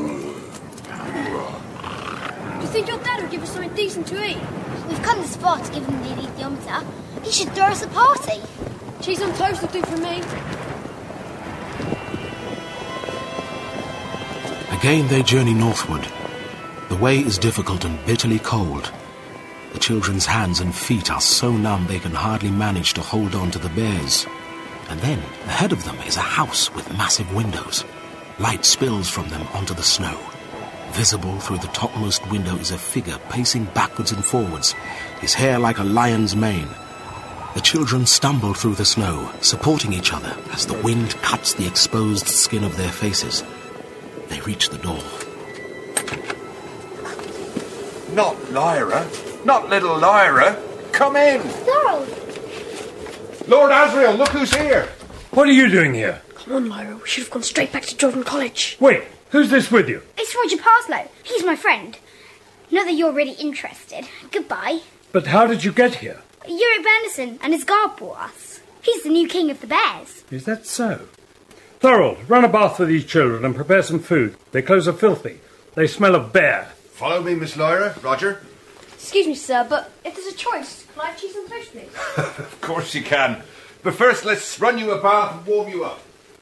Do you think your dad will give us something decent to eat? We've come this far to give him the alethiometer. He should throw us a party. Cheese on toast will do for me. Again they journey northward. The way is difficult and bitterly cold. The children's hands and feet are so numb they can hardly manage to hold on to the bears. And then, ahead of them is a house with massive windows. Light spills from them onto the snow. Visible through the topmost window is a figure pacing backwards and forwards, his hair like a lion's mane. The children stumble through the snow, supporting each other as the wind cuts the exposed skin of their faces. They reach the door. Not Lyra. Not little Lyra. Come in. Thorold. Lord Asriel, look who's here. What are you doing here? Come on, Lyra. We should have gone straight back to Jordan College. Wait, who's this with you? It's Roger Parslow. He's my friend. Not that you're really interested. Goodbye. But how did you get here? Yorick Bernison and his guard brought us. He's the new king of the bears. Is that so? Thorold, run a bath for these children and prepare some food. Their clothes are filthy. They smell of bear. Follow me, Miss Lyra. Roger. Excuse me, sir, but if there's a choice, can I have cheese and toast, please? Of course you can. But first, let's run you a bath and warm you up.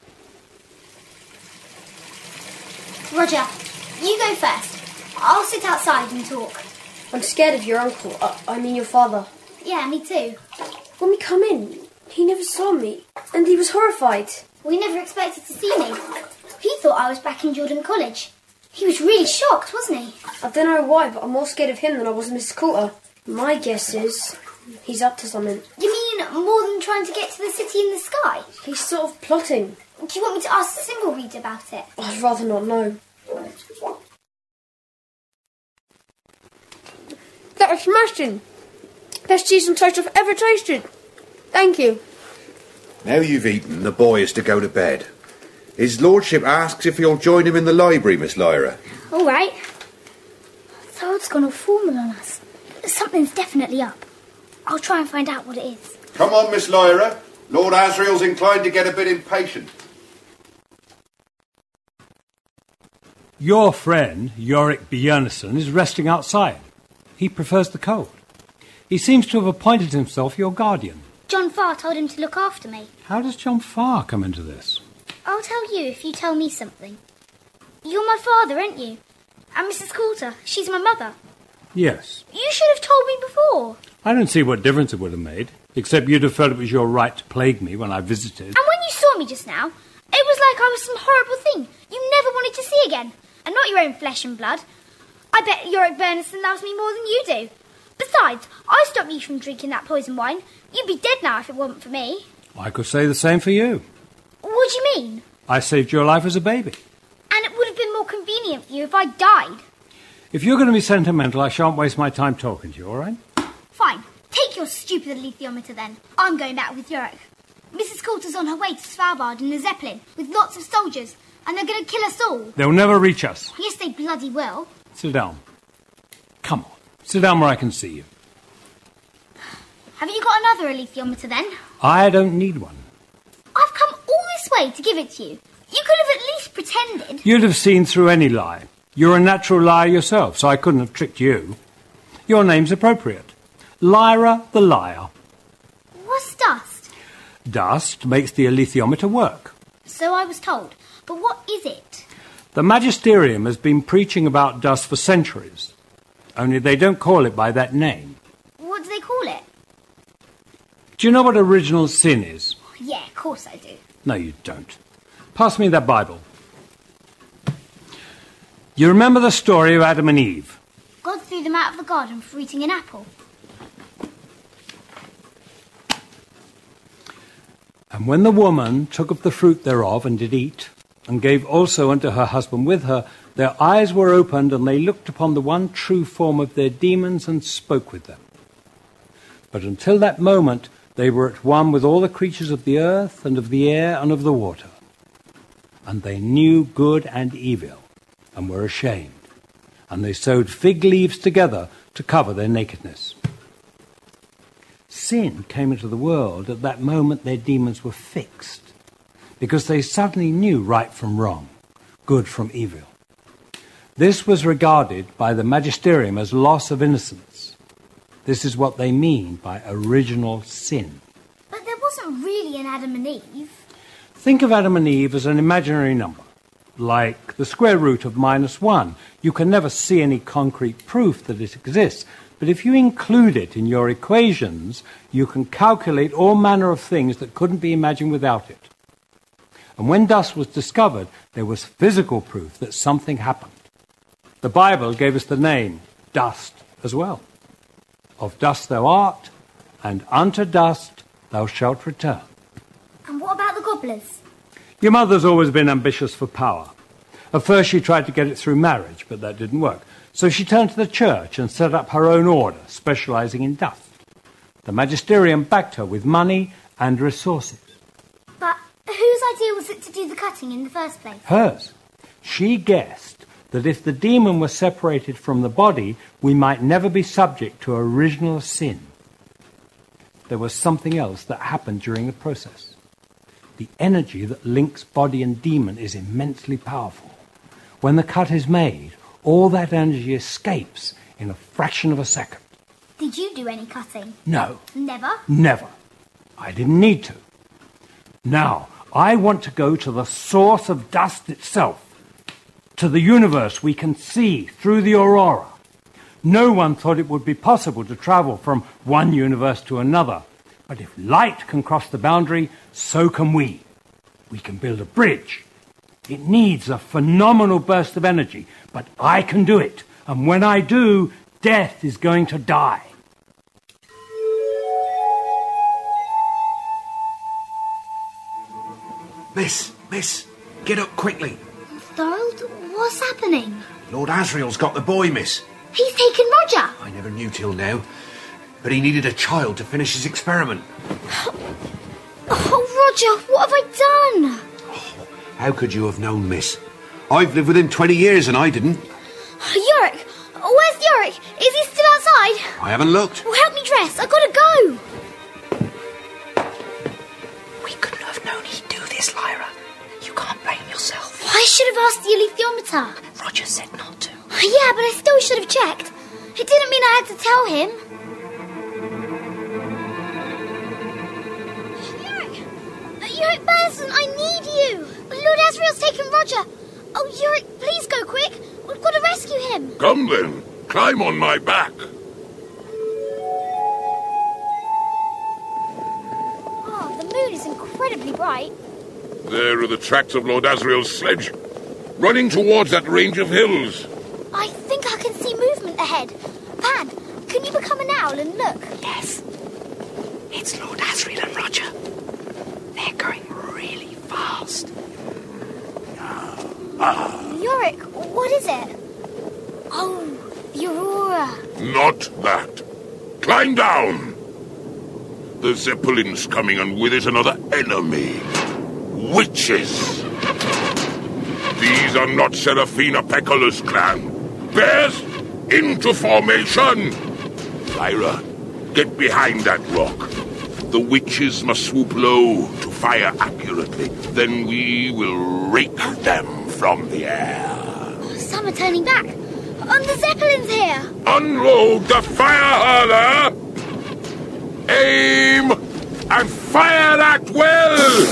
Roger, you go first. I'll sit outside and talk. I'm scared of your uncle. I mean your father. Yeah, me too. When we come in, he never saw me, and he was horrified. We never expected to see me. He thought I was back in Jordan College. He was really shocked, wasn't he? I don't know why, but I'm more scared of him than I was of Mrs. Coulter. My guess is he's up to something. You mean more than trying to get to the city in the sky? He's sort of plotting. Do you want me to ask the symbol reader about it? I'd rather not know. That was smashing. Best cheese and toast I've ever tasted. Thank you. Now you've eaten, the boy is to go to bed. His lordship asks if you'll join him in the library, Miss Lyra. All right. Thorold's gone all formal on us. Something's definitely up. I'll try and find out what it is. Come on, Miss Lyra. Lord Asriel's inclined to get a bit impatient. Your friend, Yorick Björnsson, is resting outside. He prefers the cold. He seems to have appointed himself your guardian. John Farr told him to look after me. How does John Farr come into this? I'll tell you if you tell me something. You're my father, aren't you? And Mrs. Coulter, she's my mother. Yes. You should have told me before. I don't see what difference it would have made, except you'd have felt it was your right to plague me when I visited. And when you saw me just now, it was like I was some horrible thing you never wanted to see again. And not your own flesh and blood. I bet Yorick Bernison loves me more than you do. Besides, I stopped you from drinking that poison wine. You'd be dead now if it wasn't for me. I could say the same for you. What do you mean? I saved your life as a baby. And it would have been more convenient for you if I died. If you're going to be sentimental, I shan't waste my time talking to you, all right? Fine. Take your stupid alethiometer then. I'm going back with Yorick. Mrs. Coulter's on her way to Svalbard in a Zeppelin with lots of soldiers, and they're going to kill us all. They'll never reach us. Yes, they bloody will. Sit down. Come on. Sit down where I can see you. Haven't you got another alethiometer then? I don't need one. I've come all this way to give it to you. You could have at least pretended. You'd have seen through any lie. You're a natural liar yourself, so I couldn't have tricked you. Your name's appropriate. Lyra the Liar. What's dust? Dust makes the alethiometer work. So I was told. But what is it? The magisterium has been preaching about dust for centuries. Only they don't call it by that name. What do they call it? Do you know what original sin is? Yeah, of course I do. No, you don't. Pass me that Bible. You remember the story of Adam and Eve? God threw them out of the garden for eating an apple. And when the woman took of the fruit thereof and did eat, and gave also unto her husband with her, their eyes were opened, and they looked upon the one true form of their demons and spoke with them. But until that moment they were at one with all the creatures of the earth and of the air and of the water. And they knew good and evil, and were ashamed. And they sewed fig leaves together to cover their nakedness. Sin came into the world at that moment their demons were fixed, because they suddenly knew right from wrong, good from evil. This was regarded by the magisterium as loss of innocence. This is what they mean by original sin. But there wasn't really an Adam and Eve. Think of Adam and Eve as an imaginary number, like the square root of -1. You can never see any concrete proof that it exists, but if you include it in your equations, you can calculate all manner of things that couldn't be imagined without it. And when dust was discovered, there was physical proof that something happened. The Bible gave us the name dust as well. Of dust thou art, and unto dust thou shalt return. And what about the gobblers? Your mother's always been ambitious for power. At first she tried to get it through marriage, but that didn't work. So she turned to the church and set up her own order, specializing in dust. The magisterium backed her with money and resources. But whose idea was it to do the cutting in the first place? Hers. She guessed that if the demon was separated from the body, we might never be subject to original sin. There was something else that happened during the process. The energy that links body and demon is immensely powerful. When the cut is made, all that energy escapes in a fraction of a second. Did you do any cutting? No. Never? Never. I didn't need to. Now, I want to go to the source of dust itself, to the universe we can see through the aurora. No one thought it would be possible to travel from one universe to another. But if light can cross the boundary, so can we. We can build a bridge. It needs a phenomenal burst of energy, but I can do it. And when I do, death is going to die. Miss, get up quickly. Thorold, what's happening? Lord Asriel's got the boy, miss. He's taken Roger. I never knew till now, but he needed a child to finish his experiment. Oh, Roger, what have I done? How could you have known, miss? I've lived with him 20 years and I didn't. Yorick! Where's Yorick? Is he still outside? I haven't looked. Well, help me dress. I've got to go. We couldn't have known he'd do this, Lyra. You can't blame yourself. I should have asked the alethiometer. Roger said not to. Yeah, but I still should have checked. It didn't mean I had to tell him. Yorick Benson, I need you. Lord Asriel's taken Roger. Oh, Yorick, please go quick. We've got to rescue him. Come then, climb on my back. Oh, the moon is incredibly bright. There are the tracks of Lord Asriel's sledge, running towards that range of hills. I think I can see movement ahead. Pan, can you become an owl and look? Yes. It's Lord Asriel and Roger. They're going really fast. Yorick, what is it? Oh, the aurora. Not that. Climb down. The Zeppelin's coming, and with it another enemy. Witches! These are not Serafina Pecola's clan. Bears, into formation! Lyra, get behind that rock. The witches must swoop low to fire accurately. Then we will rake them from the air. Some are turning back. And the Zeppelin's here. Unload the fire hurler! Aim and fire at will!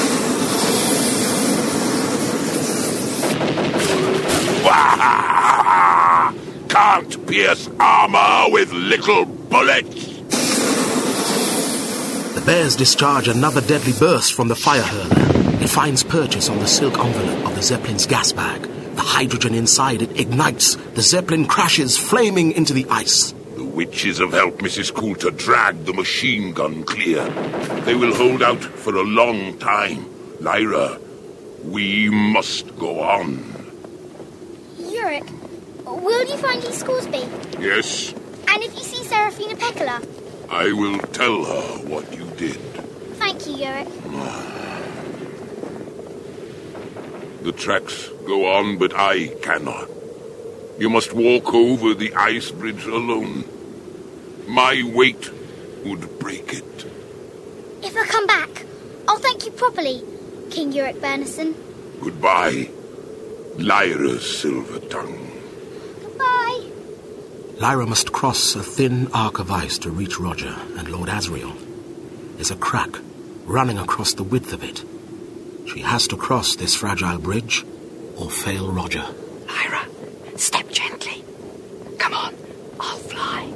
Can't pierce armor with little bullets. The bears discharge another deadly burst from the fire hurler. It finds purchase on the silk envelope of the Zeppelin's gas bag. The hydrogen inside it ignites. The Zeppelin crashes, flaming into the ice. The witches have helped Mrs. Coulter drag the machine gun clear. They will hold out for a long time. Lyra, we must go on. Yurick, will you find Lee Scoresby? Yes? And if you see Serafina Pecola? I will tell her what you did. Thank you, Yurick. The tracks go on, but I cannot. You must walk over the ice bridge alone. My weight would break it. If I come back, I'll thank you properly, King Yurick Bernison. Goodbye, Lyra Silvertongue. Goodbye. Lyra must cross a thin arc of ice to reach Roger and Lord Asriel. There's a crack running across the width of it. She has to cross this fragile bridge or fail Roger. Lyra, step gently. Come on, I'll fly.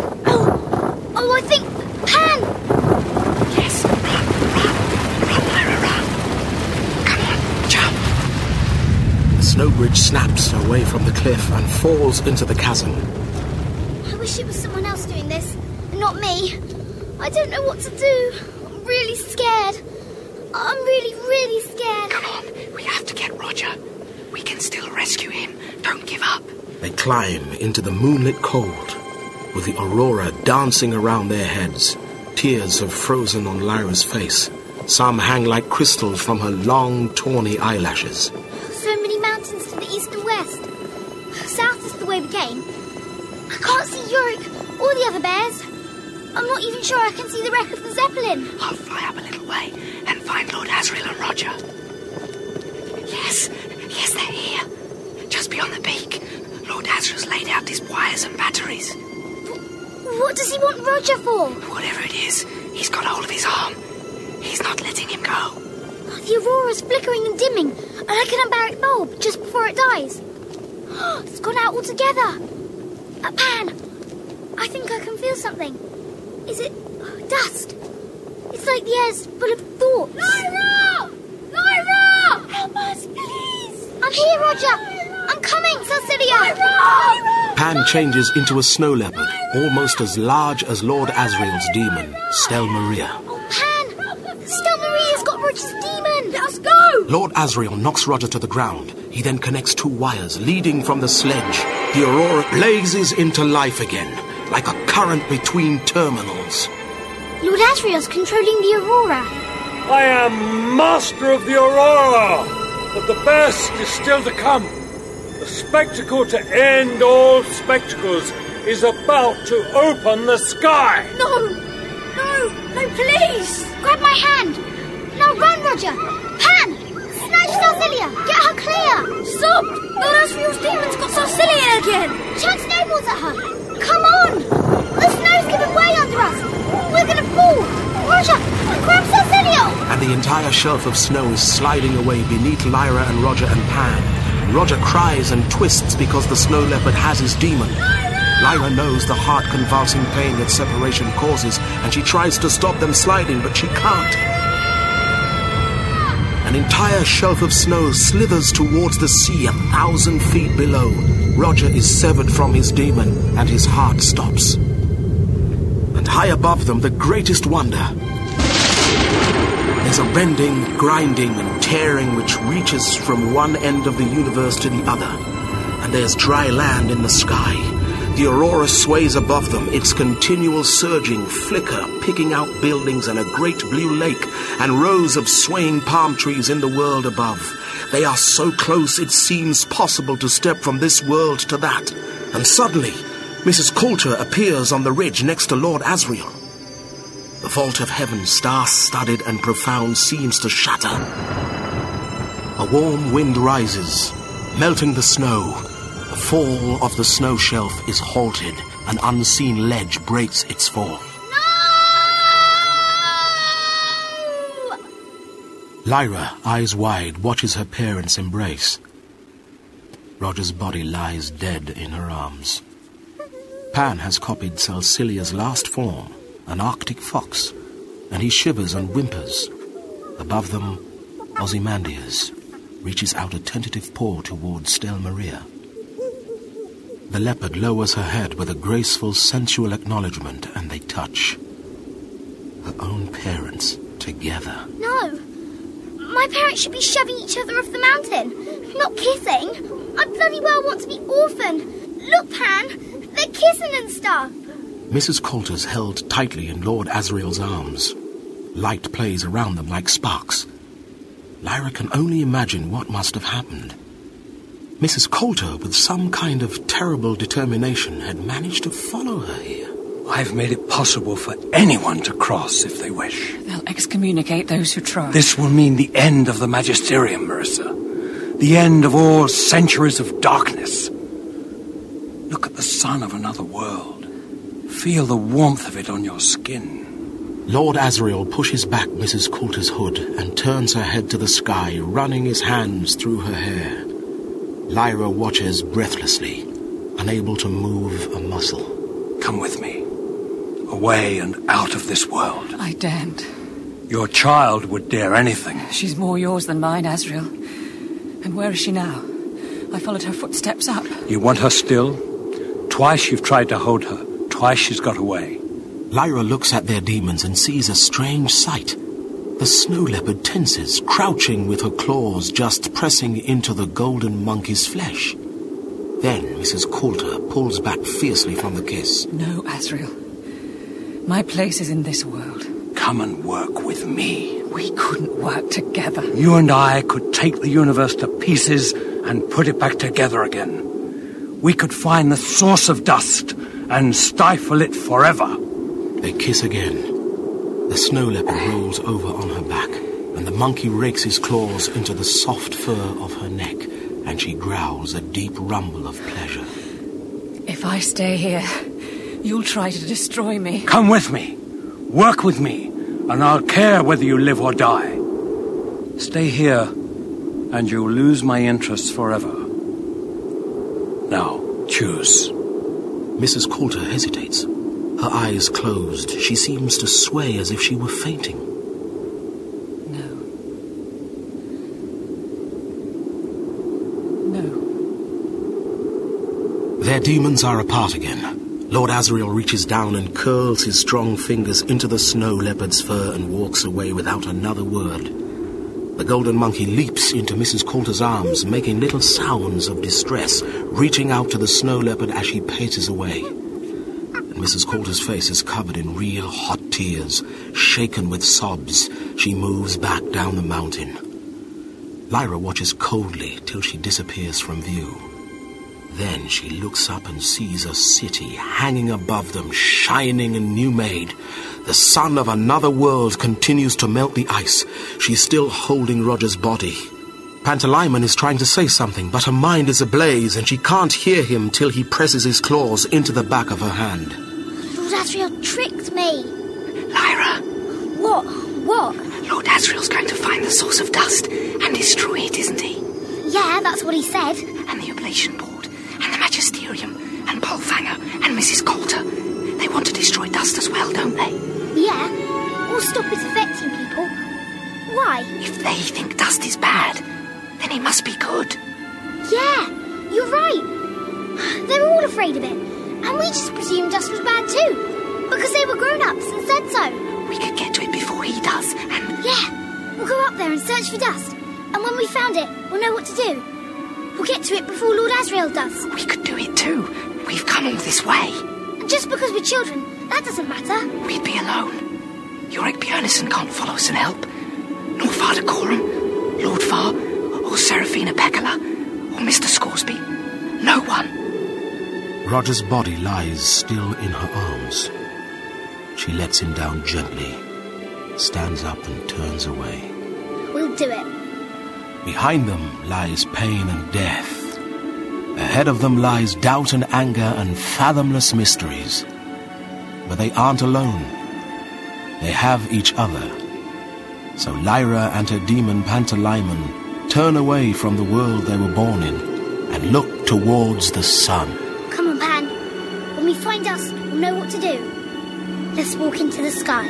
Oh, I think... Pan! Yes, run, Lyra, run. Come on, jump. The snow bridge snaps away from the cliff and falls into the chasm. I wish it was someone else doing this, and not me. I don't know what to do. I'm really scared. I'm really scared. Come on, we have to get Roger. We can still rescue him. Don't give up. They climb into the moonlit cold, with the aurora dancing around their heads. Tears have frozen on Lyra's face. Some hang like crystals from her long, tawny eyelashes. So many mountains to the east and west. South is the way we came. I can't see Yorick or the other bears. I'm not even sure I can see the wreck of the Zeppelin. I'll fly up a little way and find Lord Asriel and Roger. Yes, they're here. Just beyond the peak. Lord Asriel's laid out his wires and batteries. What does he want Roger for? Whatever it is, he's got hold of his arm. He's not letting him go. The aurora's flickering and dimming, like an ambaric bulb just before it dies. It's gone out altogether. Pan, I think I can feel something. Is it dust? It's like the air's full of thoughts. Lyra! Lyra! Help us, please! I'm here, Roger! I'm coming, Cecilia! Lyra! Pan changes into a snow leopard, almost as large as Lord Asriel's demon, Stelmaria. Oh, Pan! Stelmaria's got Roger's demon! Let us go! Lord Asriel knocks Roger to the ground. He then connects two wires leading from the sledge. The aurora blazes into life again, like a current between terminals. Lord Asriel's controlling the aurora. I am master of the aurora, but the best is still to come. The spectacle to end all spectacles is about to open the sky. No, please! Grab my hand. Now run, Roger. Pan! Snatch Cecilia. Get her clear. Stop! Lord Asriel's demon's got Cecilia again. Chant snowballs at her. Come on! The snow's giving way under us. We're going to fall. Roger, grab Cecilia. And the entire shelf of snow is sliding away beneath Lyra and Roger and Pan. Roger cries and twists because the snow leopard has his demon. Lyra knows the heart-convulsing pain that separation causes, and she tries to stop them sliding, but she can't. An entire shelf of snow slithers towards the sea 1,000 feet below. Roger is severed from his demon, and his heart stops. And high above them, the greatest wonder. There's a rending, grinding, and tearing which reaches from one end of the universe to the other. And there's dry land in the sky. The aurora sways above them, its continual surging flicker, picking out buildings and a great blue lake and rows of swaying palm trees in the world above. They are so close it seems possible to step from this world to that. And suddenly, Mrs. Coulter appears on the ridge next to Lord Asriel. The vault of heaven, star-studded and profound, seems to shatter. A warm wind rises, melting the snow. The fall of the snow shelf is halted. An unseen ledge breaks its fall. No! Lyra, eyes wide, watches her parents embrace. Roger's body lies dead in her arms. Pan has copied Salsilia's last form, an Arctic fox, and he shivers and whimpers. Above them, Ozymandias reaches out a tentative paw towards Stel Maria. The leopard lowers her head with a graceful, sensual acknowledgement, and they touch. Her own parents together. No! My parents should be shoving each other off the mountain, not kissing. I bloody well want to be orphaned. Look, Pan, they're kissing and stuff. Mrs. Coulter's held tightly in Lord Asriel's arms. Light plays around them like sparks. Lyra can only imagine what must have happened. Mrs. Coulter, with some kind of terrible determination, had managed to follow her here. I've made it possible for anyone to cross if they wish. They'll excommunicate those who try. This will mean the end of the Magisterium, Marissa. The end of all centuries of darkness. Look at the sun of another world. Feel the warmth of it on your skin. Lord Asriel pushes back Mrs. Coulter's hood and turns her head to the sky, running his hands through her hair. Lyra watches breathlessly, unable to move a muscle. Come with me. Away and out of this world. I daren't. Your child would dare anything. She's more yours than mine, Asriel. And where is she now? I followed her footsteps up. You want her still? Twice you've tried to hold her. Twice she's got away. Lyra looks at their demons and sees a strange sight. The snow leopard tenses, crouching with her claws just pressing into the golden monkey's flesh. Then Mrs. Coulter pulls back fiercely from the kiss. No, Asriel. My place is in this world. Come and work with me. We couldn't work together. You and I could take the universe to pieces and put it back together again. We could find the source of dust and stifle it forever. They kiss again. The snow leopard rolls over on her back, and the monkey rakes his claws into the soft fur of her neck, and she growls a deep rumble of pleasure. If I stay here, you'll try to destroy me. Come with me. Work with me, and I'll care whether you live or die. Stay here, and you'll lose my interest forever. Now, choose. Mrs. Coulter hesitates. Her eyes closed. She seems to sway as if she were fainting. No. Their demons are apart again. Lord Asriel reaches down and curls his strong fingers into the snow leopard's fur and walks away without another word. The golden monkey leaps into Mrs. Coulter's arms, making little sounds of distress, reaching out to the snow leopard as she paces away. Mrs. Coulter's face is covered in real hot tears. Shaken with sobs, she moves back down the mountain. Lyra watches coldly till she disappears from view. Then she looks up and sees a city hanging above them, shining and new-made. The sun of another world continues to melt the ice. She's still holding Roger's body. Pantalaimon is trying to say something, but her mind is ablaze and she can't hear him till he presses his claws into the back of her hand. Lord Asriel tricked me. Lyra. What? Lord Asriel's going to find the source of dust and destroy it, isn't he? Yeah, that's what he said. And the oblation board, and the Magisterium, and Bolfanger, and Mrs. Coulter. They want to destroy dust as well, don't they? Yeah, or stop it affecting people. Why? If they think dust is bad, then it must be good. Yeah, you're right. They're all afraid of it. And we just presumed dust was bad too. Because they were grown-ups and said so. We could get to it before he does, and... Yeah, we'll go up there and search for dust. And when we've found it, we'll know what to do. We'll get to it before Lord Asriel does. We could do it too. We've come all this way. Just because we're children, that doesn't matter. We'd be alone. Yorick Björnsson can't follow us and help. Nor Father Coram, Lord Far, or Serafina Pekkala, or Mr. Scoresby. No one. Roger's body lies still in her arms. She lets him down gently, stands up and turns away. We'll do it. Behind them lies pain and death. Ahead of them lies doubt and anger and fathomless mysteries. But they aren't alone. They have each other. So Lyra and her demon Pantalaimon turn away from the world they were born in and look towards the sun. Come on, Pan. When we find us, we'll know what to do. Let's walk into the sky.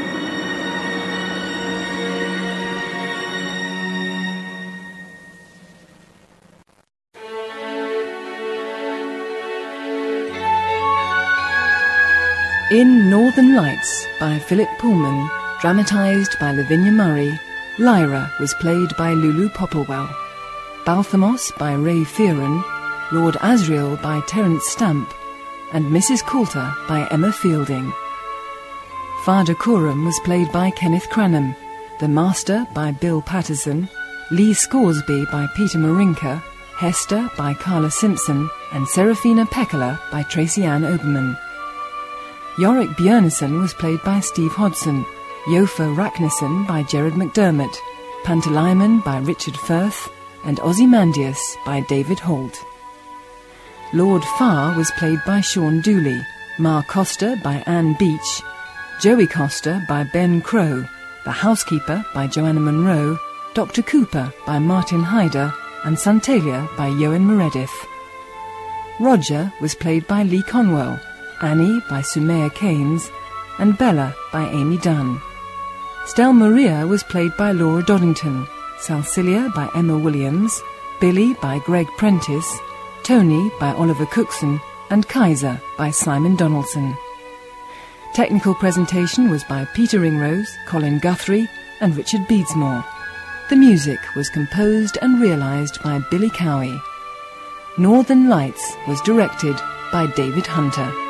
In Northern Lights by Philip Pullman, dramatised by Lavinia Murray, Lyra was played by Lulu Popplewell, Balthamos by Ray Fearon, Lord Asriel by Terence Stamp, and Mrs. Coulter by Emma Fielding. Father Coram was played by Kenneth Cranham, the Master by Bill Patterson, Lee Scoresby by Peter Marinka, Hester by Carla Simpson, and Serafina Pekkala by Tracy Ann Oberman. Yorick Björnsson was played by Steve Hodson, Jofa Ragnarsson by Gerard McDermott, Pantalaimon by Richard Firth, and Ozymandias by David Holt. Lord Farr was played by Sean Dooley, Ma Costa by Anne Beach, Joey Costa by Ben Crow, The Housekeeper by Joanna Monroe, Dr. Cooper by Martin Hyder, and Santalia by Eoin Meredith. Roger was played by Lee Conwell, Annie by Sumaya Keynes, and Bella by Amy Dunn. Stell Maria was played by Laura Doddington, Salsilia by Emma Williams, Billy by Greg Prentice, Tony by Oliver Cookson, and Kaiser by Simon Donaldson. Technical presentation was by Peter Ringrose, Colin Guthrie, and Richard Beadsmore. The music was composed and realised by Billy Cowie. Northern Lights was directed by David Hunter.